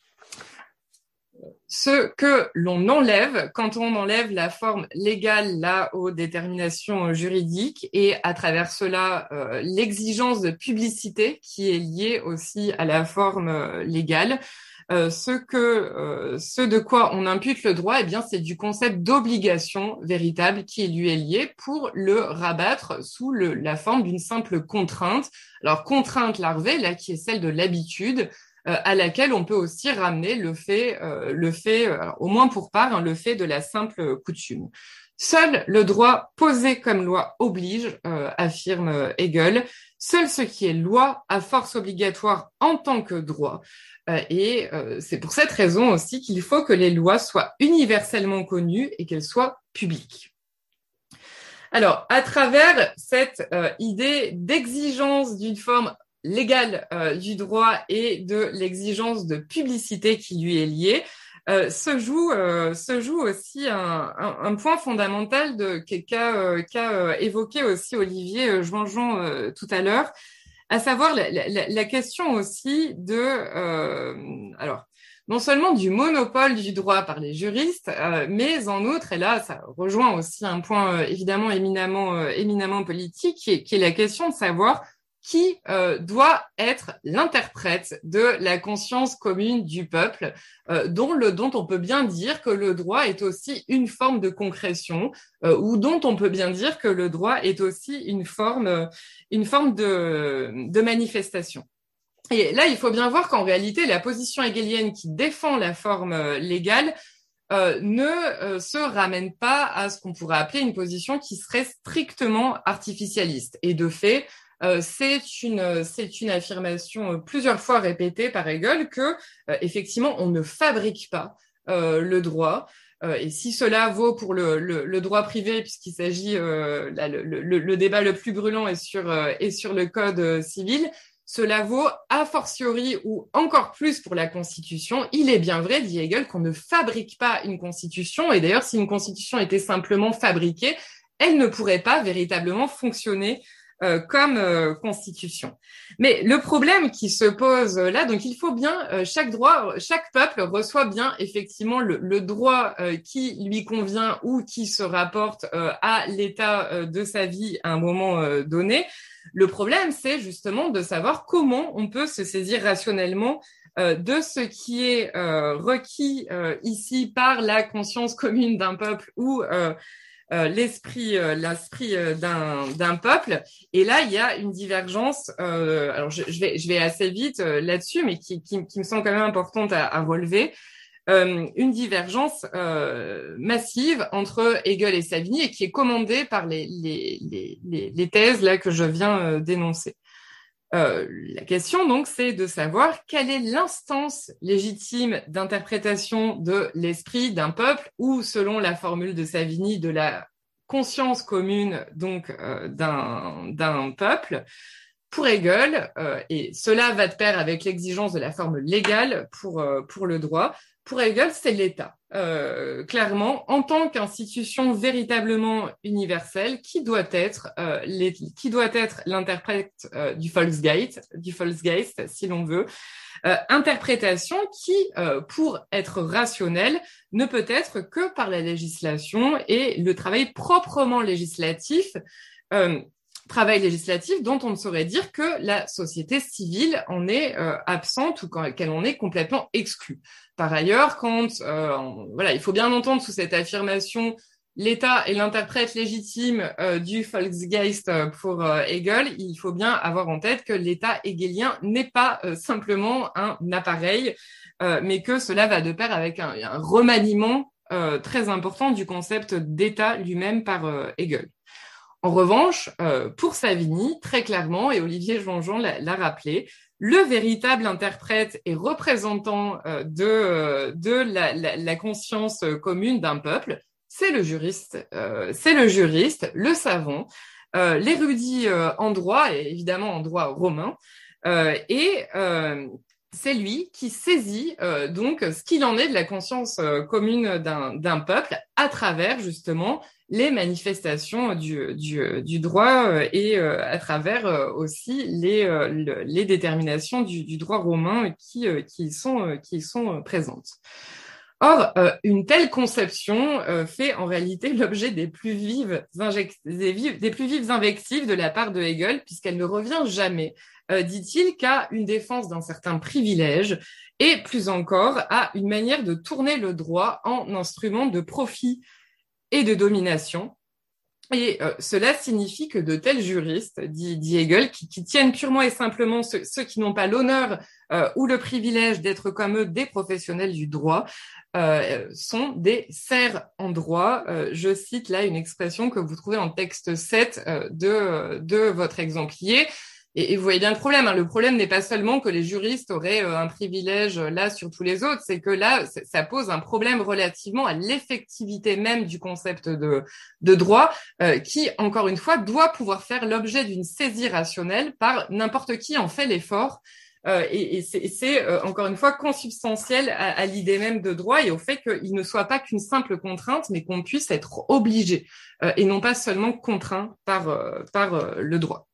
Ce que l'on enlève, quand on enlève la forme légale là aux déterminations juridiques et à travers cela euh, l'exigence de publicité qui est liée aussi à la forme euh, légale, Euh, ce que, euh, ce de quoi on impute le droit, eh bien, c'est du concept d'obligation véritable qui lui est lié pour le rabattre sous le, la forme d'une simple contrainte. Alors, contrainte larvée, là, qui est celle de l'habitude, euh, à laquelle on peut aussi ramener le fait, euh, le fait, alors, au moins pour part, hein, le fait de la simple coutume. Seul le droit posé comme loi oblige, euh, affirme Hegel. Seul ce qui est loi a force obligatoire en tant que droit. Euh, et euh, c'est pour cette raison aussi qu'il faut que les lois soient universellement connues et qu'elles soient publiques. Alors, à travers cette euh, idée d'exigence d'une forme légale euh, du droit et de l'exigence de publicité qui lui est liée, euh, se joue euh, se joue aussi un, un, un point fondamental de qu'a euh, qu'a euh, évoqué aussi Olivier euh, Jean-Jean euh, tout à l'heure, à savoir la, la, la question aussi de euh, alors non seulement du monopole du droit par les juristes, euh, mais en outre, et là ça rejoint aussi un point euh, évidemment éminemment euh, éminemment politique, qui est, qui est la question de savoir qui euh, doit être l'interprète de la conscience commune du peuple, euh, dont, le, dont on peut bien dire que le droit est aussi une forme de concrétion, euh, ou dont on peut bien dire que le droit est aussi une forme, une forme de, de manifestation. Et là, il faut bien voir qu'en réalité, la position hegelienne qui défend la forme euh, légale euh, ne euh, se ramène pas à ce qu'on pourrait appeler une position qui serait strictement artificialiste. Et de fait, Euh, c'est une c'est une affirmation plusieurs fois répétée par Hegel que euh, effectivement on ne fabrique pas euh, le droit, euh, et si cela vaut pour le le, le droit privé, puisqu'il s'agit euh, là, le, le, le débat le plus brûlant est sur euh, est sur le code euh, civil, cela vaut a fortiori ou encore plus pour la Constitution. Il est bien vrai, dit Hegel, qu'on ne fabrique pas une Constitution, et d'ailleurs si une Constitution était simplement fabriquée, elle ne pourrait pas véritablement fonctionner Euh, comme euh, constitution. Mais le problème qui se pose euh, là, donc il faut bien, euh, chaque droit, chaque peuple reçoit bien effectivement le, le droit euh, qui lui convient ou qui se rapporte euh, à l'état euh, de sa vie à un moment euh, donné. Le problème, c'est justement de savoir comment on peut se saisir rationnellement euh, de ce qui est euh, requis euh, ici par la conscience commune d'un peuple ou euh, Euh, l'esprit, euh, l'esprit euh, d'un, d'un peuple. Et là, il y a une divergence. Euh, alors, je, je vais, je vais assez vite euh, là-dessus, mais qui, qui, qui me semble quand même importante à, à relever. Euh, une divergence euh, massive entre Hegel et Savigny, et qui est commandée par les, les, les, les, les thèses là que je viens euh, d'énoncer. Euh, la question donc, c'est de savoir quelle est l'instance légitime d'interprétation de l'esprit d'un peuple, ou selon la formule de Savigny, de la conscience commune donc euh, d'un, d'un peuple. Pour Hegel, euh, et cela va de pair avec l'exigence de la forme légale pour, euh, pour le droit, pour Hegel, c'est l'État, euh, clairement, en tant qu'institution véritablement universelle, qui doit être, euh, les, qui doit être l'interprète euh, du Volksgeist, du Volksgeist, si l'on veut, euh, interprétation qui, euh, pour être rationnelle, ne peut être que par la législation et le travail proprement législatif, euh, travail législatif dont on ne saurait dire que la société civile en est euh, absente ou qu'elle en est complètement exclue. Par ailleurs, quand euh, on, voilà, il faut bien entendre sous cette affirmation l'État est l'interprète légitime euh, du Volksgeist pour euh, Hegel, il faut bien avoir en tête que l'État hegelien n'est pas euh, simplement un appareil, euh, mais que cela va de pair avec un, un remaniement euh, très important du concept d'État lui-même par euh, Hegel. En revanche, euh, pour Savigny, très clairement, et Olivier Jean-Jean l'a, l'a rappelé, le véritable interprète et représentant euh, de, euh, de la, la, la conscience commune d'un peuple, c'est le juriste, euh, c'est le juriste, le savant, euh, l'érudit euh, en droit, et évidemment en droit romain, euh, et euh, c'est lui qui saisit euh, donc ce qu'il en est de la conscience euh, commune d'un, d'un peuple à travers justement les manifestations du, du, du droit euh, et euh, à travers euh, aussi les, euh, le, les déterminations du, du droit romain qui, euh, qui sont, euh, qui sont euh, présentes. Or, euh, une telle conception euh, fait en réalité l'objet des plus vives, inject- des, vives, des plus vives invectives de la part de Hegel, puisqu'elle ne revient jamais, euh, dit-il, qu'à une défense d'un certain privilège, et plus encore à une manière de tourner le droit en instrument de profit et de domination. Et euh, cela signifie que de tels juristes, dit, dit Hegel, qui, qui tiennent purement et simplement ceux, ceux qui n'ont pas l'honneur euh, ou le privilège d'être comme eux des professionnels du droit, euh, sont des serfs en droit. Euh, je cite là une expression que vous trouvez en texte sept euh, de, de votre exemplier. Et, et vous voyez bien le problème. Hein. Le problème n'est pas seulement que les juristes auraient euh, un privilège euh, là sur tous les autres, c'est que là, ça pose un problème relativement à l'effectivité même du concept de, de droit, euh, qui, encore une fois, doit pouvoir faire l'objet d'une saisie rationnelle par n'importe qui en fait l'effort. Euh, et, et c'est, c'est euh, encore une fois consubstantiel à, à l'idée même de droit et au fait qu'il ne soit pas qu'une simple contrainte, mais qu'on puisse être obligé euh, et non pas seulement contraint par, euh, par euh, le droit.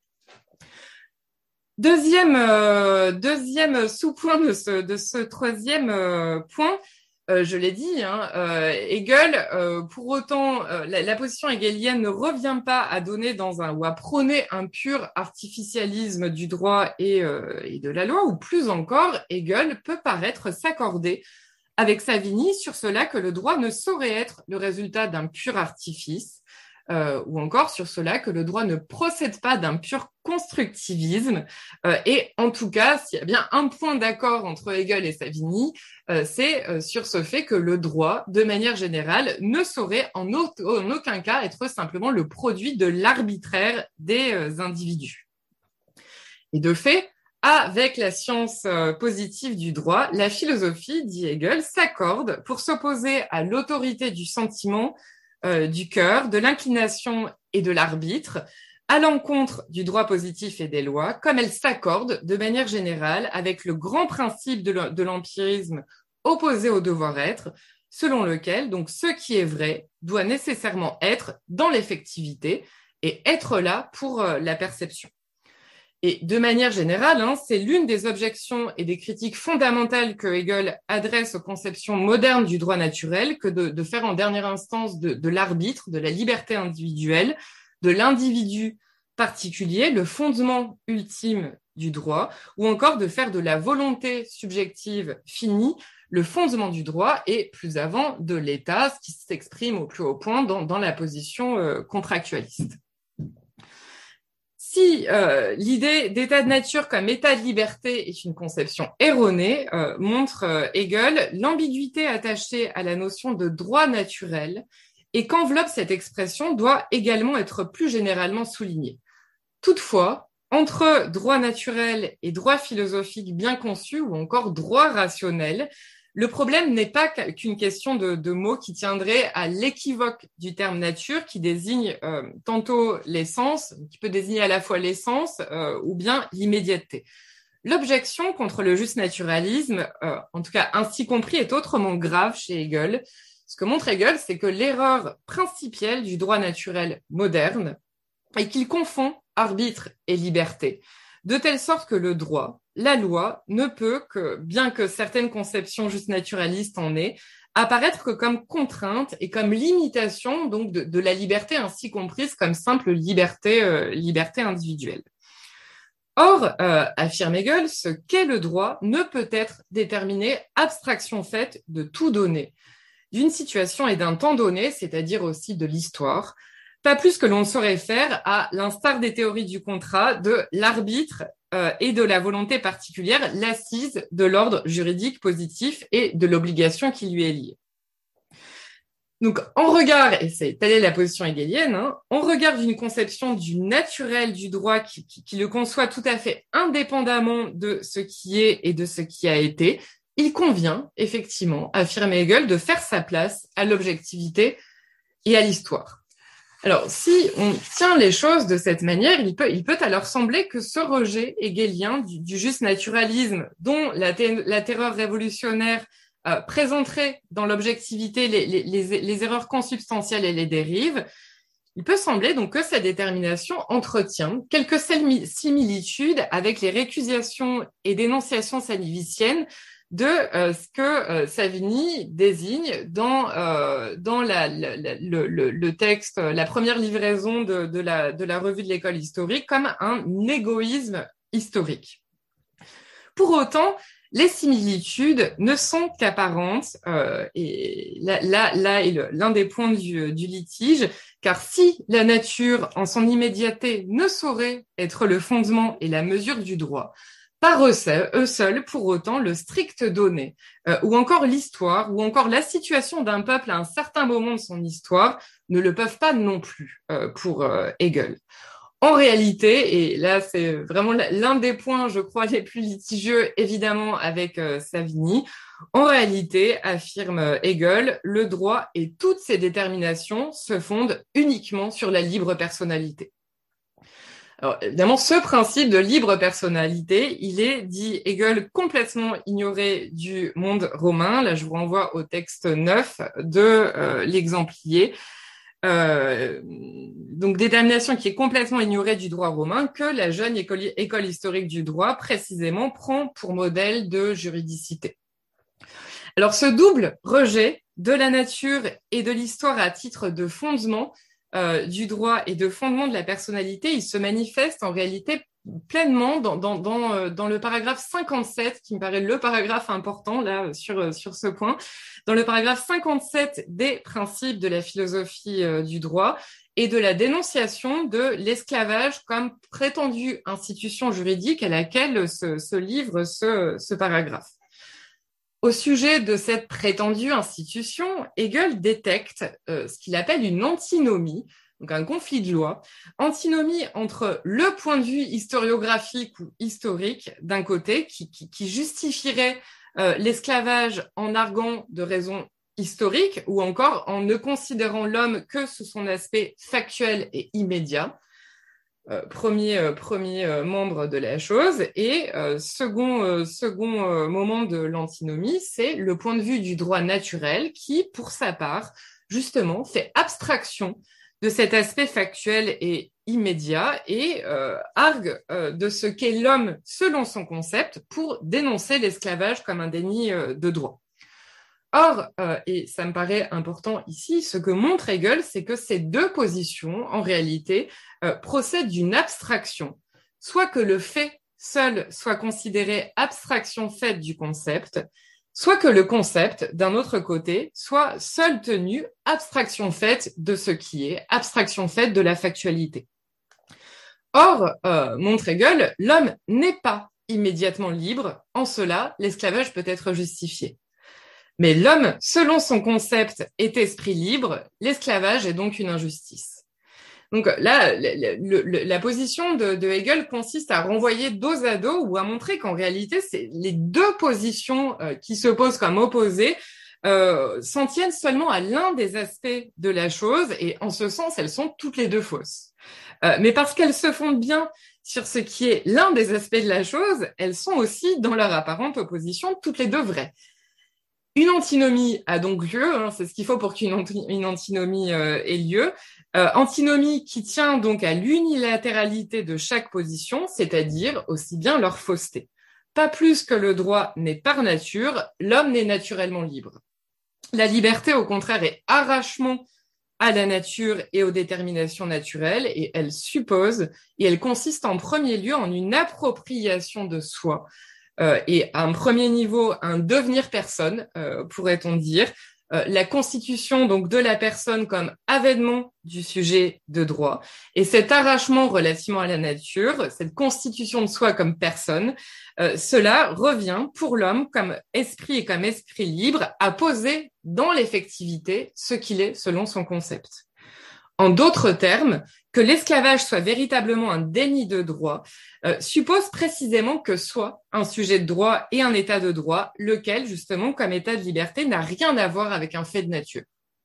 Deuxième, euh, deuxième sous-point de ce, de ce troisième euh, point, euh, je l'ai dit, hein, euh, Hegel, euh, pour autant, euh, la, la position hegelienne ne revient pas à donner dans un ou à prôner un pur artificialisme du droit et, euh, et de la loi, ou plus encore, Hegel peut paraître s'accorder avec Savigny sur cela que le droit ne saurait être le résultat d'un pur artifice. Euh, ou encore sur cela que le droit ne procède pas d'un pur constructivisme. Euh, et en tout cas, s'il y a bien un point d'accord entre Hegel et Savigny, euh, c'est euh, sur ce fait que le droit, de manière générale, ne saurait en, au- en aucun cas être simplement le produit de l'arbitraire des euh, individus. Et de fait, avec la science euh, positive du droit, la philosophie, dit Hegel, s'accorde pour s'opposer à l'autorité du sentiment, Euh, du cœur, de l'inclination et de l'arbitre, à l'encontre du droit positif et des lois, comme elles s'accordent de manière générale avec le grand principe de l'empirisme opposé au devoir-être, selon lequel donc ce qui est vrai doit nécessairement être dans l'effectivité et être là pour euh, la perception. Et de manière générale, hein, c'est l'une des objections et des critiques fondamentales que Hegel adresse aux conceptions modernes du droit naturel que de, de faire en dernière instance de, de l'arbitre, de la liberté individuelle, de l'individu particulier, le fondement ultime du droit, ou encore de faire de la volonté subjective finie le fondement du droit et, plus avant, de l'État, ce qui s'exprime au plus haut point dans, dans la position euh, contractualiste. Si euh, l'idée d'état de nature comme état de liberté est une conception erronée, euh, montre euh, Hegel l'ambiguïté attachée à la notion de droit naturel et qu'enveloppe cette expression doit également être plus généralement soulignée. Toutefois, entre droit naturel et droit philosophique bien conçu ou encore droit rationnel, le problème n'est pas qu'une question de, de mots qui tiendrait à l'équivoque du terme nature qui désigne euh, tantôt l'essence, qui peut désigner à la fois l'essence euh, ou bien l'immédiateté. L'objection contre le juste naturalisme, euh, en tout cas ainsi compris, est autrement grave chez Hegel. Ce que montre Hegel, c'est que l'erreur principielle du droit naturel moderne est qu'il confond arbitre et liberté, de telle sorte que le droit, la loi, ne peut que, bien que certaines conceptions juste naturalistes en aient, apparaître que comme contrainte et comme limitation donc de, de la liberté ainsi comprise comme simple liberté, euh, liberté individuelle. Or, euh, affirme Hegel, ce qu'est le droit ne peut être déterminé abstraction faite de tout donné, d'une situation et d'un temps donné, c'est-à-dire aussi de l'histoire, pas plus que l'on saurait faire à l'instar des théories du contrat de l'arbitre euh, et de la volonté particulière, l'assise de l'ordre juridique positif et de l'obligation qui lui est liée. Donc, en regard, et c'est telle est la position hegelienne, hein, en regard d'une conception du naturel du droit qui, qui, qui le conçoit tout à fait indépendamment de ce qui est et de ce qui a été, il convient, effectivement, affirme Hegel, de faire sa place à l'objectivité et à l'histoire. Alors, si on tient les choses de cette manière, il peut, il peut alors sembler que ce rejet hegelien du, du juste naturalisme, dont la, te- la terreur révolutionnaire euh, présenterait dans l'objectivité les, les, les, les erreurs consubstantielles et les dérives, il peut sembler donc que cette détermination entretient quelques similitudes avec les récusations et dénonciations saliviciennes de euh, ce que euh, Savigny désigne dans euh, dans la, la, la, le, le texte, la première livraison de, de la de la revue de l'école historique comme un égoïsme historique. Pour autant, les similitudes ne sont qu'apparentes euh, et là là là est le, l'un des points du, du litige, car si la nature en son immédiateté ne saurait être le fondement et la mesure du droit, par eux seuls, eux seuls, pour autant, le strict donné, euh, ou encore l'histoire, ou encore la situation d'un peuple à un certain moment de son histoire, ne le peuvent pas non plus euh, pour euh, Hegel. En réalité, et là c'est vraiment l'un des points, je crois, les plus litigieux, évidemment, avec euh, Savigny, en réalité, affirme Hegel, le droit et toutes ses déterminations se fondent uniquement sur la libre personnalité. Alors, évidemment, ce principe de libre personnalité, il est, dit Hegel, complètement ignoré du monde romain. Là, je vous renvoie au texte neuf de euh, l'exemplier. Euh, donc, détermination qui est complètement ignorée du droit romain, que la jeune école, école historique du droit, précisément, prend pour modèle de juridicité. Alors, ce double rejet de la nature et de l'histoire à titre de fondement euh, du droit et de fondement de la personnalité, il se manifeste en réalité pleinement dans, dans, dans, euh, dans le paragraphe cinquante-sept, qui me paraît le paragraphe important là sur, sur ce point, dans le paragraphe cinquante-sept des principes de la philosophie euh, du droit et de la dénonciation de l'esclavage comme prétendue institution juridique à laquelle se, se livre ce, ce paragraphe. Au sujet de cette prétendue institution, Hegel détecte euh, ce qu'il appelle une antinomie, donc un conflit de loi, antinomie entre le point de vue historiographique ou historique d'un côté, qui, qui, qui justifierait euh, l'esclavage en arguant de raisons historiques ou encore en ne considérant l'homme que sous son aspect factuel et immédiat. Euh, premier euh, premier euh, membre de la chose et euh, second euh, second euh, moment de l'antinomie, c'est le point de vue du droit naturel qui, pour sa part, justement, fait abstraction de cet aspect factuel et immédiat et euh, argue euh, de ce qu'est l'homme selon son concept pour dénoncer l'esclavage comme un déni euh, de droit. Or, euh, et ça me paraît important ici, ce que montre Hegel, c'est que ces deux positions, en réalité, euh, procèdent d'une abstraction, soit que le fait seul soit considéré abstraction faite du concept, soit que le concept, d'un autre côté, soit seul tenu abstraction faite de ce qui est, abstraction faite de la factualité. Or, euh, montre Hegel, l'homme n'est pas immédiatement libre, en cela, l'esclavage peut être justifié. Mais l'homme, selon son concept, est esprit libre, l'esclavage est donc une injustice. Donc là, le, le, la position de, de Hegel consiste à renvoyer dos à dos ou à montrer qu'en réalité, c'est les deux positions euh, qui se posent comme opposées euh, s'en tiennent seulement à l'un des aspects de la chose et en ce sens, elles sont toutes les deux fausses. Euh, mais parce qu'elles se fondent bien sur ce qui est l'un des aspects de la chose, elles sont aussi, dans leur apparente opposition, toutes les deux vraies. Une antinomie a donc lieu, hein, c'est ce qu'il faut pour qu'une anti- une antinomie euh, ait lieu. Euh, antinomie qui tient donc à l'unilatéralité de chaque position, c'est-à-dire aussi bien leur fausseté. Pas plus que le droit n'est par nature, l'homme n'est naturellement libre. La liberté, au contraire, est arrachement à la nature et aux déterminations naturelles, et elle suppose, et elle consiste en premier lieu en une appropriation de soi, Euh, et à un premier niveau, un devenir personne, euh, pourrait-on dire, euh, la constitution donc de la personne comme avènement du sujet de droit, et cet arrachement relativement à la nature, cette constitution de soi comme personne, euh, cela revient pour l'homme comme esprit et comme esprit libre à poser dans l'effectivité ce qu'il est selon son concept. En d'autres termes, que l'esclavage soit véritablement un déni de droit euh, suppose précisément que soit un sujet de droit et un état de droit, lequel, justement, comme état de liberté, n'a rien à voir avec un fait de nature.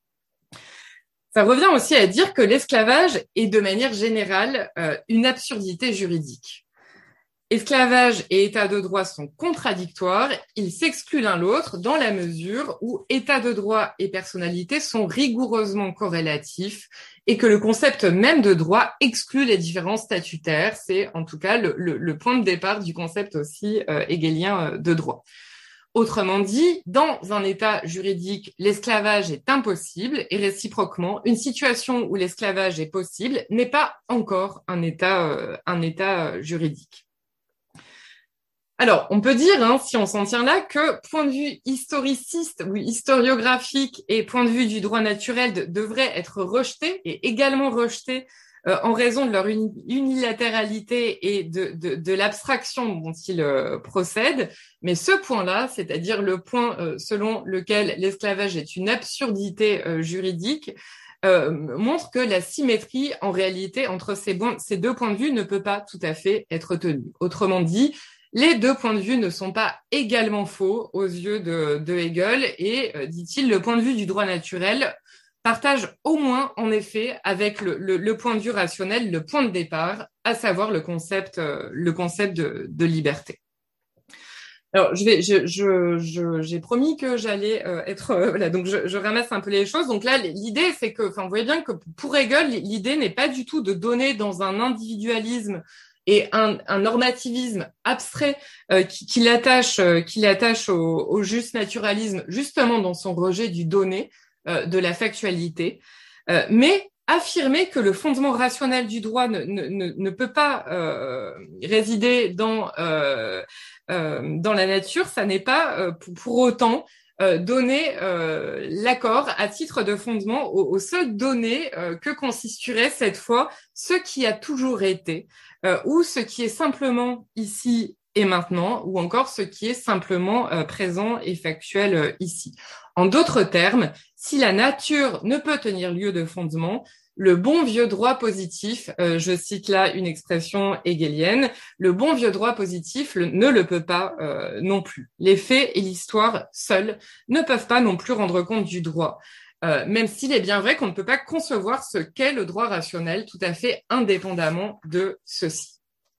Ça revient aussi à dire que l'esclavage est, de manière générale, euh, une absurdité juridique. Esclavage et état de droit sont contradictoires, ils s'excluent l'un l'autre dans la mesure où état de droit et personnalité sont rigoureusement corrélatifs et que le concept même de droit exclut les différences statutaires. C'est en tout cas le, le, le point de départ du concept aussi euh, hegelien de droit. Autrement dit, dans un état juridique, l'esclavage est impossible et réciproquement, une situation où l'esclavage est possible n'est pas encore un état, euh, un état juridique. Alors, on peut dire, hein, si on s'en tient là, que point de vue historiciste ou historiographique et point de vue du droit naturel de, devraient être rejetés et également rejetés euh, en raison de leur uni- unilatéralité et de, de, de l'abstraction dont ils euh, procèdent. Mais ce point-là, c'est-à-dire le point euh, selon lequel l'esclavage est une absurdité euh, juridique, euh, montre que la symétrie, en réalité, entre ces, bon, ces deux points de vue ne peut pas tout à fait être tenue. Autrement dit, les deux points de vue ne sont pas également faux aux yeux de, de Hegel et, euh, dit-il, le point de vue du droit naturel partage au moins, en effet, avec le, le, le point de vue rationnel, le point de départ, à savoir le concept, euh, le concept de, de liberté. Alors, je vais, je, je, je, j'ai promis que j'allais euh, être, euh, voilà, donc je, je ramasse un peu les choses. Donc là, l'idée, c'est que, enfin, vous voyez bien que pour Hegel, l'idée n'est pas du tout de donner dans un individualisme et un, un normativisme abstrait euh, qui, qui l'attache, euh, qui l'attache au, au juste naturalisme, justement dans son rejet du donné, euh, de la factualité, euh, mais affirmer que le fondement rationnel du droit ne, ne, ne, ne peut pas euh, résider dans euh, euh, dans la nature, ça n'est pas euh, pour, pour autant euh, donner euh, l'accord à titre de fondement aux, aux seules données euh, que consisterait cette fois ce qui a toujours été euh, ou ce qui est simplement ici et maintenant, ou encore ce qui est simplement euh, présent et factuel euh, ici. En d'autres termes, si la nature ne peut tenir lieu de fondement, le bon vieux droit positif, euh, je cite là une expression hegelienne, le bon vieux droit positif le, ne le peut pas euh, non plus. Les faits et l'histoire seuls ne peuvent pas non plus rendre compte du droit, euh, même s'il est bien vrai qu'on ne peut pas concevoir ce qu'est le droit rationnel tout à fait indépendamment de ceci.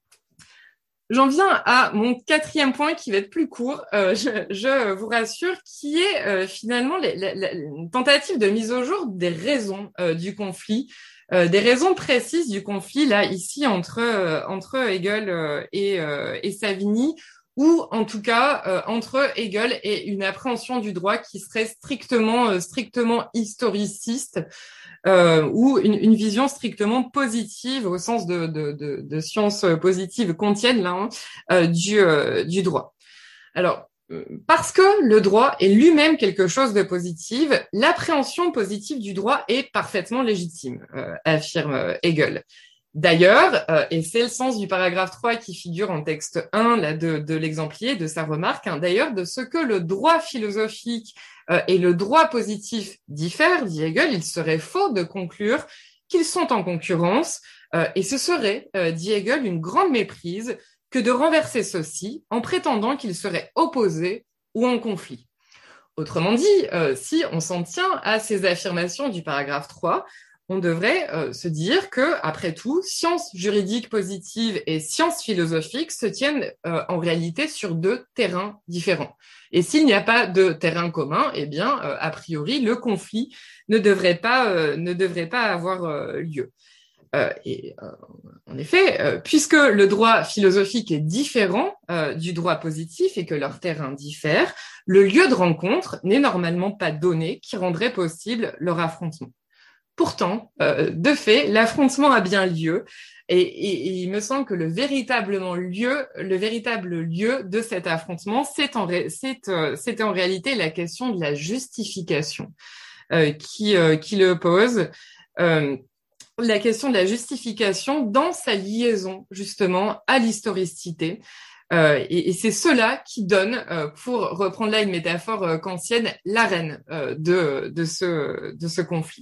J'en viens à mon quatrième point qui va être plus court, euh, je, je vous rassure, qui est euh, finalement les, la, la, une tentative de mise au jour des raisons euh, du conflit, euh, des raisons précises du conflit là ici entre euh, entre Hegel euh, et, euh, et Savigny, ou en tout cas euh, entre Hegel et une appréhension du droit qui serait strictement euh, strictement historiciste. Euh, ou une, une vision strictement positive au sens de, de, de, de sciences positives kantiennes là, hein, euh, du, euh, du droit. Alors, parce que le droit est lui-même quelque chose de positif, l'appréhension positive du droit est parfaitement légitime, euh, affirme Hegel. D'ailleurs, euh, et c'est le sens du paragraphe trois qui figure en texte un là, de, de l'exemplier, de sa remarque, hein, d'ailleurs, de ce que le droit philosophique euh, et le droit positif diffèrent, dit Hegel, il serait faux de conclure qu'ils sont en concurrence, euh, et ce serait, euh, dit Hegel, une grande méprise que de renverser ceux-ci en prétendant qu'ils seraient opposés ou en conflit. Autrement dit, euh, si on s'en tient à ces affirmations du paragraphe trois, on devrait euh, se dire que, après tout, sciences juridiques positives et sciences philosophiques se tiennent euh, en réalité sur deux terrains différents. Et s'il n'y a pas de terrain commun, eh bien, euh, a priori, le conflit ne devrait pas, euh, ne devrait pas avoir euh, lieu. Euh, et euh, en effet, euh, puisque le droit philosophique est différent euh, du droit positif et que leurs terrains diffèrent, le lieu de rencontre n'est normalement pas donné qui rendrait possible leur affrontement. Pourtant, euh, de fait, l'affrontement a bien lieu et, et, et il me semble que le véritablement lieu, le véritable lieu de cet affrontement, c'est en, ré, c'est, euh, c'est en réalité la question de la justification euh, qui, euh, qui le pose. Euh, la question de la justification dans sa liaison justement à l'historicité. Euh, et, et c'est cela qui donne, euh, pour reprendre là une métaphore euh, kantienne, l'arène euh, de, de, ce, de ce conflit.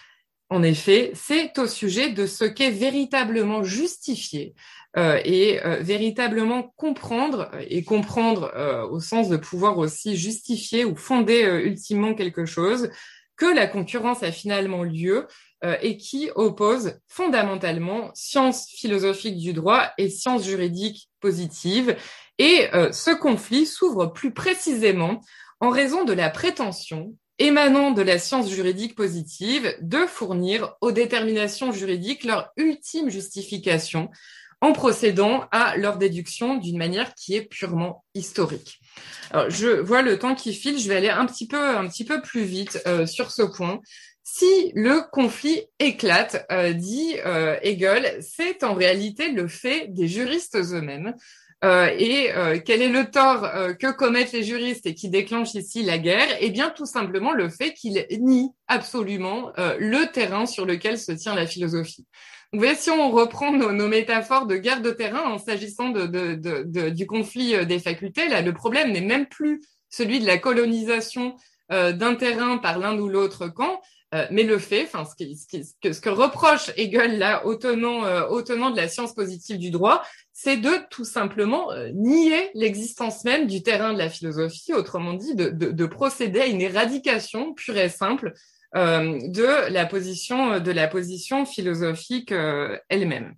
En effet, c'est au sujet de ce qu'est véritablement justifié euh, et euh, véritablement comprendre, et comprendre euh, au sens de pouvoir aussi justifier ou fonder euh, ultimement quelque chose, que la concurrence a finalement lieu euh, et qui oppose fondamentalement sciences philosophiques du droit et sciences juridiques positives. Et euh, ce conflit s'ouvre plus précisément en raison de la prétention émanant de la science juridique positive de fournir aux déterminations juridiques leur ultime justification en procédant à leur déduction d'une manière qui est purement historique. Alors, je vois le temps qui file, je vais aller un petit peu, un petit peu plus vite euh, sur ce point. Si le conflit éclate, euh, dit euh, Hegel, c'est en réalité le fait des juristes eux-mêmes. Euh, et euh, quel est le tort euh, que commettent les juristes et qui déclenche ici la guerre? Eh bien, tout simplement le fait qu'ils nient absolument euh, le terrain sur lequel se tient la philosophie. Vous voyez, si on reprend nos, nos métaphores de guerre de terrain en s'agissant de, de, de, de, du conflit des facultés, là, le problème n'est même plus celui de la colonisation euh, d'un terrain par l'un ou l'autre camp, euh, mais le fait, enfin ce, qui, ce, qui, ce, que, ce que reproche Hegel là au tenant, euh, au tenant de la science positive du droit, c'est de tout simplement euh, nier l'existence même du terrain de la philosophie, autrement dit de, de, de procéder à une éradication pure et simple euh, de la position de la position philosophique euh, elle-même.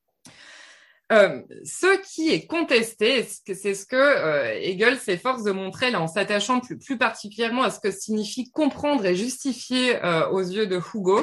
Euh, ce qui est contesté, c'est ce que euh, Hegel s'efforce de montrer là en s'attachant plus, plus particulièrement à ce que signifie comprendre et justifier euh, aux yeux de Hugo.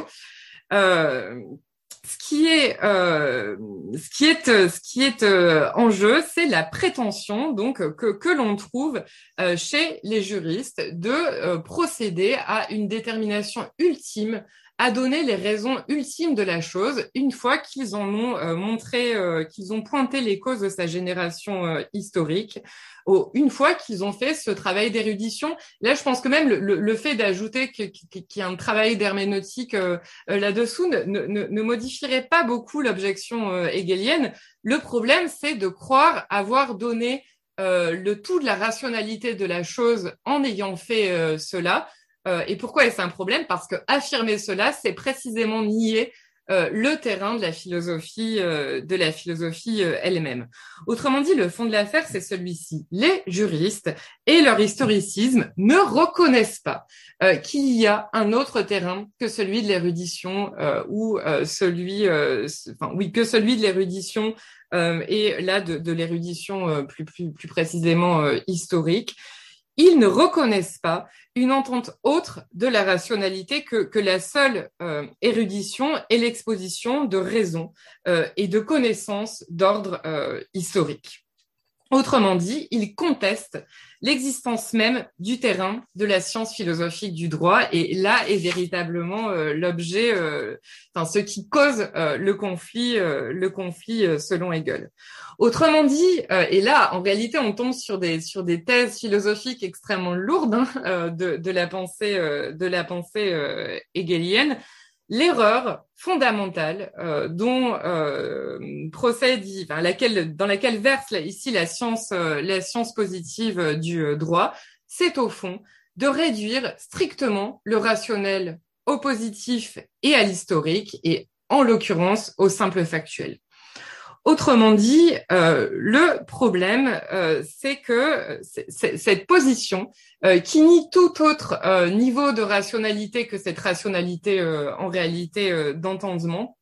Euh, ce qui est, euh, ce qui est, ce qui est euh, en jeu, c'est la prétention donc que que l'on trouve euh, chez les juristes de euh, procéder à une détermination ultime, à donner les raisons ultimes de la chose une fois qu'ils en ont euh, montré, euh, qu'ils ont pointé les causes de sa génération euh, historique, au, une fois qu'ils ont fait ce travail d'érudition. Là, je pense que même le, le, le fait d'ajouter qu'il y a un travail d'herméneutique euh, euh, là-dessous ne, ne, ne modifierait pas beaucoup l'objection euh, hegelienne. Le problème, c'est de croire avoir donné euh, le tout de la rationalité de la chose en ayant fait euh, cela. Euh, et pourquoi est-ce un problème? Parce que affirmer cela, c'est précisément nier euh, le terrain de la philosophie, euh, de la philosophie euh, elle-même. Autrement dit, le fond de l'affaire, c'est celui-ci. Les juristes et leur historicisme ne reconnaissent pas euh, qu'il y a un autre terrain que celui de l'érudition euh, ou euh, celui, euh, enfin oui, que celui de l'érudition euh, et là de, de l'érudition euh, plus plus plus précisément euh, historique. Ils ne reconnaissent pas une entente autre de la rationalité que, que la seule euh, érudition et l'exposition de raisons euh, et de connaissances d'ordre euh, historique. Autrement dit, ils contestent l'existence même du terrain de la science philosophique du droit, et là est véritablement euh, l'objet, euh, enfin ce qui cause euh, le conflit, euh, le conflit euh, selon Hegel. Autrement dit, euh, et là en réalité on tombe sur des sur des thèses philosophiques extrêmement lourdes hein, euh, de de la pensée euh, de la pensée euh, hegelienne. L'erreur fondamentale euh, dont euh, procède, enfin, laquelle, dans laquelle verse là, ici la science, euh, la science positive euh, du euh, droit, c'est au fond de réduire strictement le rationnel au positif et à l'historique, et en l'occurrence au simple factuel. Autrement dit, euh, le problème, euh, c'est que c'est, c'est, cette position euh, qui nie tout autre euh, niveau de rationalité que cette rationalité euh, en réalité euh, d'entendement,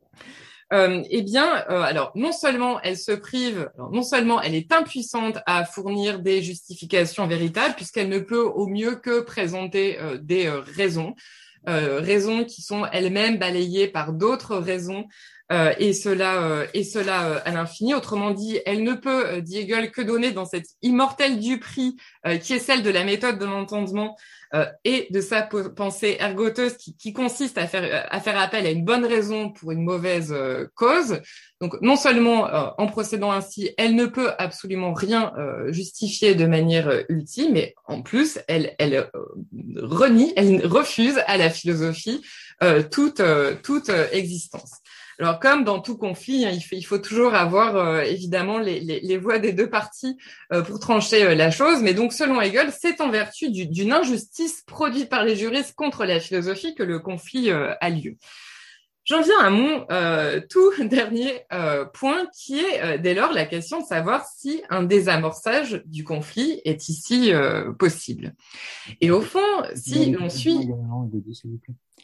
euh, eh bien, euh, alors non seulement elle se prive, alors, non seulement elle est impuissante à fournir des justifications véritables, puisqu'elle ne peut au mieux que présenter euh, des euh, raisons, euh, raisons qui sont elles-mêmes balayées par d'autres raisons. Euh, et cela, euh, et cela euh, à l'infini. Autrement dit, elle ne peut, euh, dit Hegel, que donner dans cette immortelle du prix euh, qui est celle de la méthode de l'entendement euh, et de sa pensée ergoteuse qui, qui consiste à faire, à faire appel à une bonne raison pour une mauvaise euh, cause. Donc, non seulement euh, en procédant ainsi, elle ne peut absolument rien euh, justifier de manière euh, ultime, mais en plus, elle, elle euh, renie, elle refuse à la philosophie euh, toute, euh, toute euh, existence. Alors, comme dans tout conflit, hein, il, faut, il faut toujours avoir euh, évidemment les, les, les voix des deux parties euh, pour trancher euh, la chose. Mais donc, selon Hegel, c'est en vertu du, d'une injustice produite par les juristes contre la philosophie que le conflit euh, a lieu. J'en viens à mon euh, tout dernier euh, point, qui est euh, dès lors la question de savoir si un désamorçage du conflit est ici euh, possible. Et au fond, si l'on suit... Pardon ?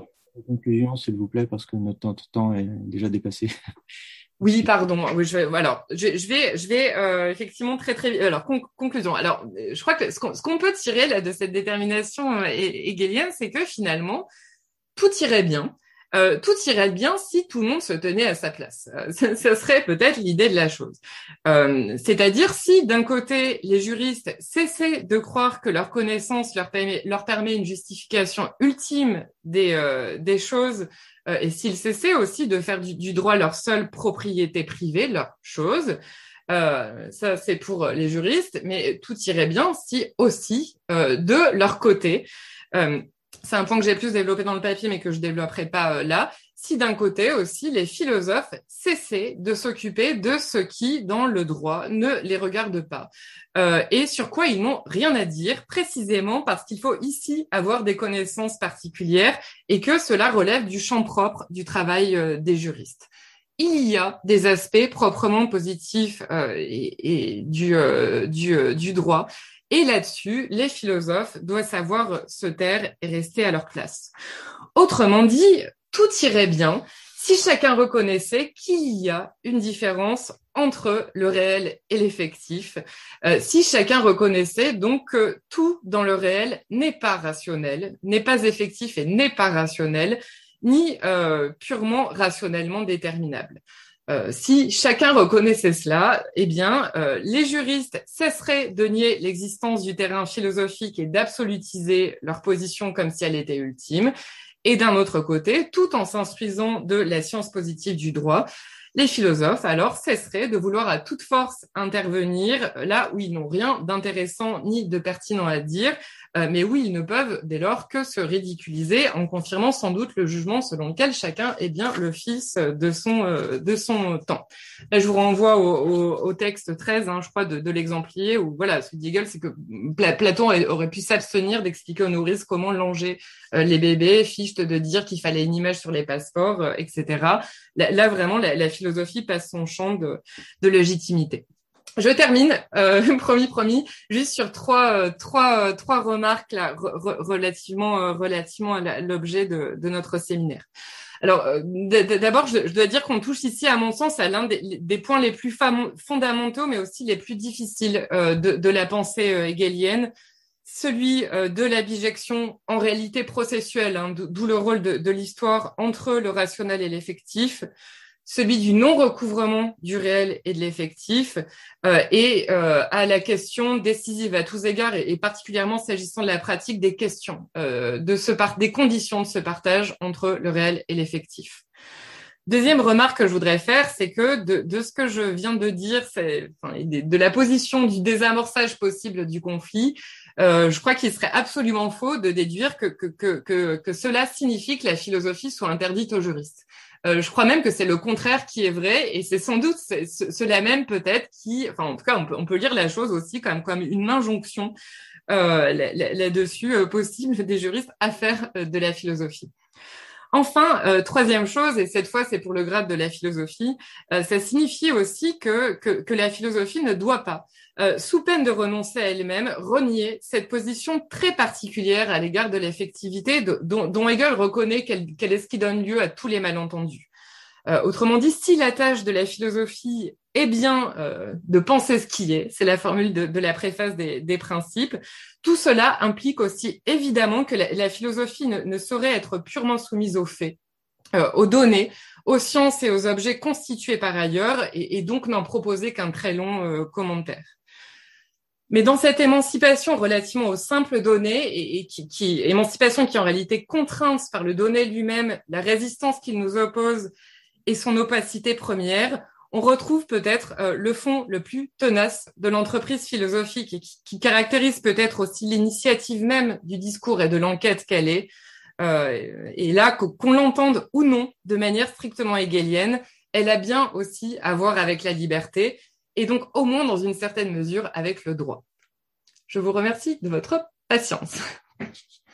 Conclusion, s'il vous plaît, parce que notre temps est déjà dépassé. Oui, pardon. Oui, je vais, alors, je, je vais, je vais euh, effectivement très très vite. Alors, con, conclusion. Alors, je crois que ce qu'on, ce qu'on peut tirer là de cette détermination euh, hegelienne, c'est que finalement, tout irait bien. Euh, tout irait bien si tout le monde se tenait à sa place. Euh, ce, ce serait peut-être l'idée de la chose. Euh, c'est-à-dire si d'un côté les juristes cessaient de croire que leur connaissance leur permet, leur permet une justification ultime des, euh, des choses, euh, et s'ils cessaient aussi de faire du, du droit leur seule propriété privée, leur chose, euh, ça c'est pour les juristes, mais tout irait bien si aussi euh, de leur côté, euh, c'est un point que j'ai plus développé dans le papier, mais que je développerai pas euh, là. si d'un côté aussi les philosophes cessaient de s'occuper de ce qui, dans le droit, ne les regarde pas, euh, et sur quoi ils n'ont rien à dire, précisément parce qu'il faut ici avoir des connaissances particulières et que cela relève du champ propre du travail euh, des juristes. Il y a des aspects proprement positifs euh, et, et du, euh, du, euh, du droit. Et là-dessus, les philosophes doivent savoir se taire et rester à leur place. Autrement dit, tout irait bien si chacun reconnaissait qu'il y a une différence entre le réel et l'effectif, euh, si chacun reconnaissait donc que tout dans le réel n'est pas rationnel, n'est pas effectif et n'est pas rationnel, ni euh, purement rationnellement déterminable. Euh, si chacun reconnaissait cela, eh bien, euh, les juristes cesseraient de nier l'existence du terrain philosophique et d'absolutiser leur position comme si elle était ultime. Et d'un autre côté, tout en s'instruisant de la science positive du droit, les philosophes alors cesseraient de vouloir à toute force intervenir là où ils n'ont rien d'intéressant ni de pertinent à dire, euh, mais où ils ne peuvent dès lors que se ridiculiser en confirmant sans doute le jugement selon lequel chacun est bien le fils de son, euh, de son temps. Là, je vous renvoie au, au, au texte treize, hein, je crois, de, de l'exemplier, où voilà, ce que dit Hegel, c'est que Pla- Platon aurait pu s'abstenir d'expliquer aux nourrices comment langer euh, les bébés, Fichte de dire qu'il fallait une image sur les passeports, euh, et cetera. Là, là vraiment, la, la philosophie passe son champ de, de légitimité. Je termine, euh, promis, promis, juste sur trois, euh, trois, euh, trois remarques là, re- relativement, euh, relativement à l'objet de, de notre séminaire. Alors, euh, d'abord, je, je dois dire qu'on touche ici, à mon sens, à l'un des, des points les plus fondamentaux, mais aussi les plus difficiles euh, de, de la pensée euh, hegelienne, celui euh, de la bijection en réalité processuelle, hein, d'où le rôle de, de l'histoire entre le rationnel et l'effectif, celui du non-recouvrement du réel et de l'effectif, euh, et euh, à la question décisive à tous égards, et, et particulièrement s'agissant de la pratique des questions, euh, de ce par des conditions de ce partage entre le réel et l'effectif. Deuxième remarque que je voudrais faire, c'est que de, de ce que je viens de dire, c'est, enfin, de, de la position du désamorçage possible du conflit, euh, je crois qu'il serait absolument faux de déduire que, que, que, que, que cela signifie que la philosophie soit interdite aux juristes. Euh, je crois même que c'est le contraire qui est vrai, et c'est sans doute c'est, c'est, cela même peut-être qui, enfin en tout cas on peut, on peut lire la chose aussi comme, comme une injonction euh, là, là, là-dessus euh, possible des juristes à faire euh, de la philosophie. Enfin, euh, troisième chose, et cette fois c'est pour le grade de la philosophie, euh, ça signifie aussi que, que, que la philosophie ne doit pas, euh, sous peine de renoncer à elle-même, renier cette position très particulière à l'égard de l'effectivité de, dont, dont Hegel reconnaît qu'elle, qu'elle est ce qui donne lieu à tous les malentendus. Euh, autrement dit, si la tâche de la philosophie est bien euh, de penser ce qui est, c'est la formule de, de la préface des, des principes, tout cela implique aussi évidemment que la, la philosophie ne, ne saurait être purement soumise aux faits, euh, aux données, aux sciences et aux objets constitués par ailleurs, et, et donc n'en proposer qu'un très long euh, commentaire. Mais dans cette émancipation relativement aux simples données, et, et qui, qui, émancipation qui est en réalité contrainte par le donné lui-même, la résistance qu'il nous oppose et son opacité première, on retrouve peut-être euh, le fond le plus tenace de l'entreprise philosophique et qui, qui caractérise peut-être aussi l'initiative même du discours et de l'enquête qu'elle est. Euh, et là, qu'on l'entende ou non de manière strictement hegelienne, elle a bien aussi à voir avec la liberté et donc au moins dans une certaine mesure avec le droit. Je vous remercie de votre patience.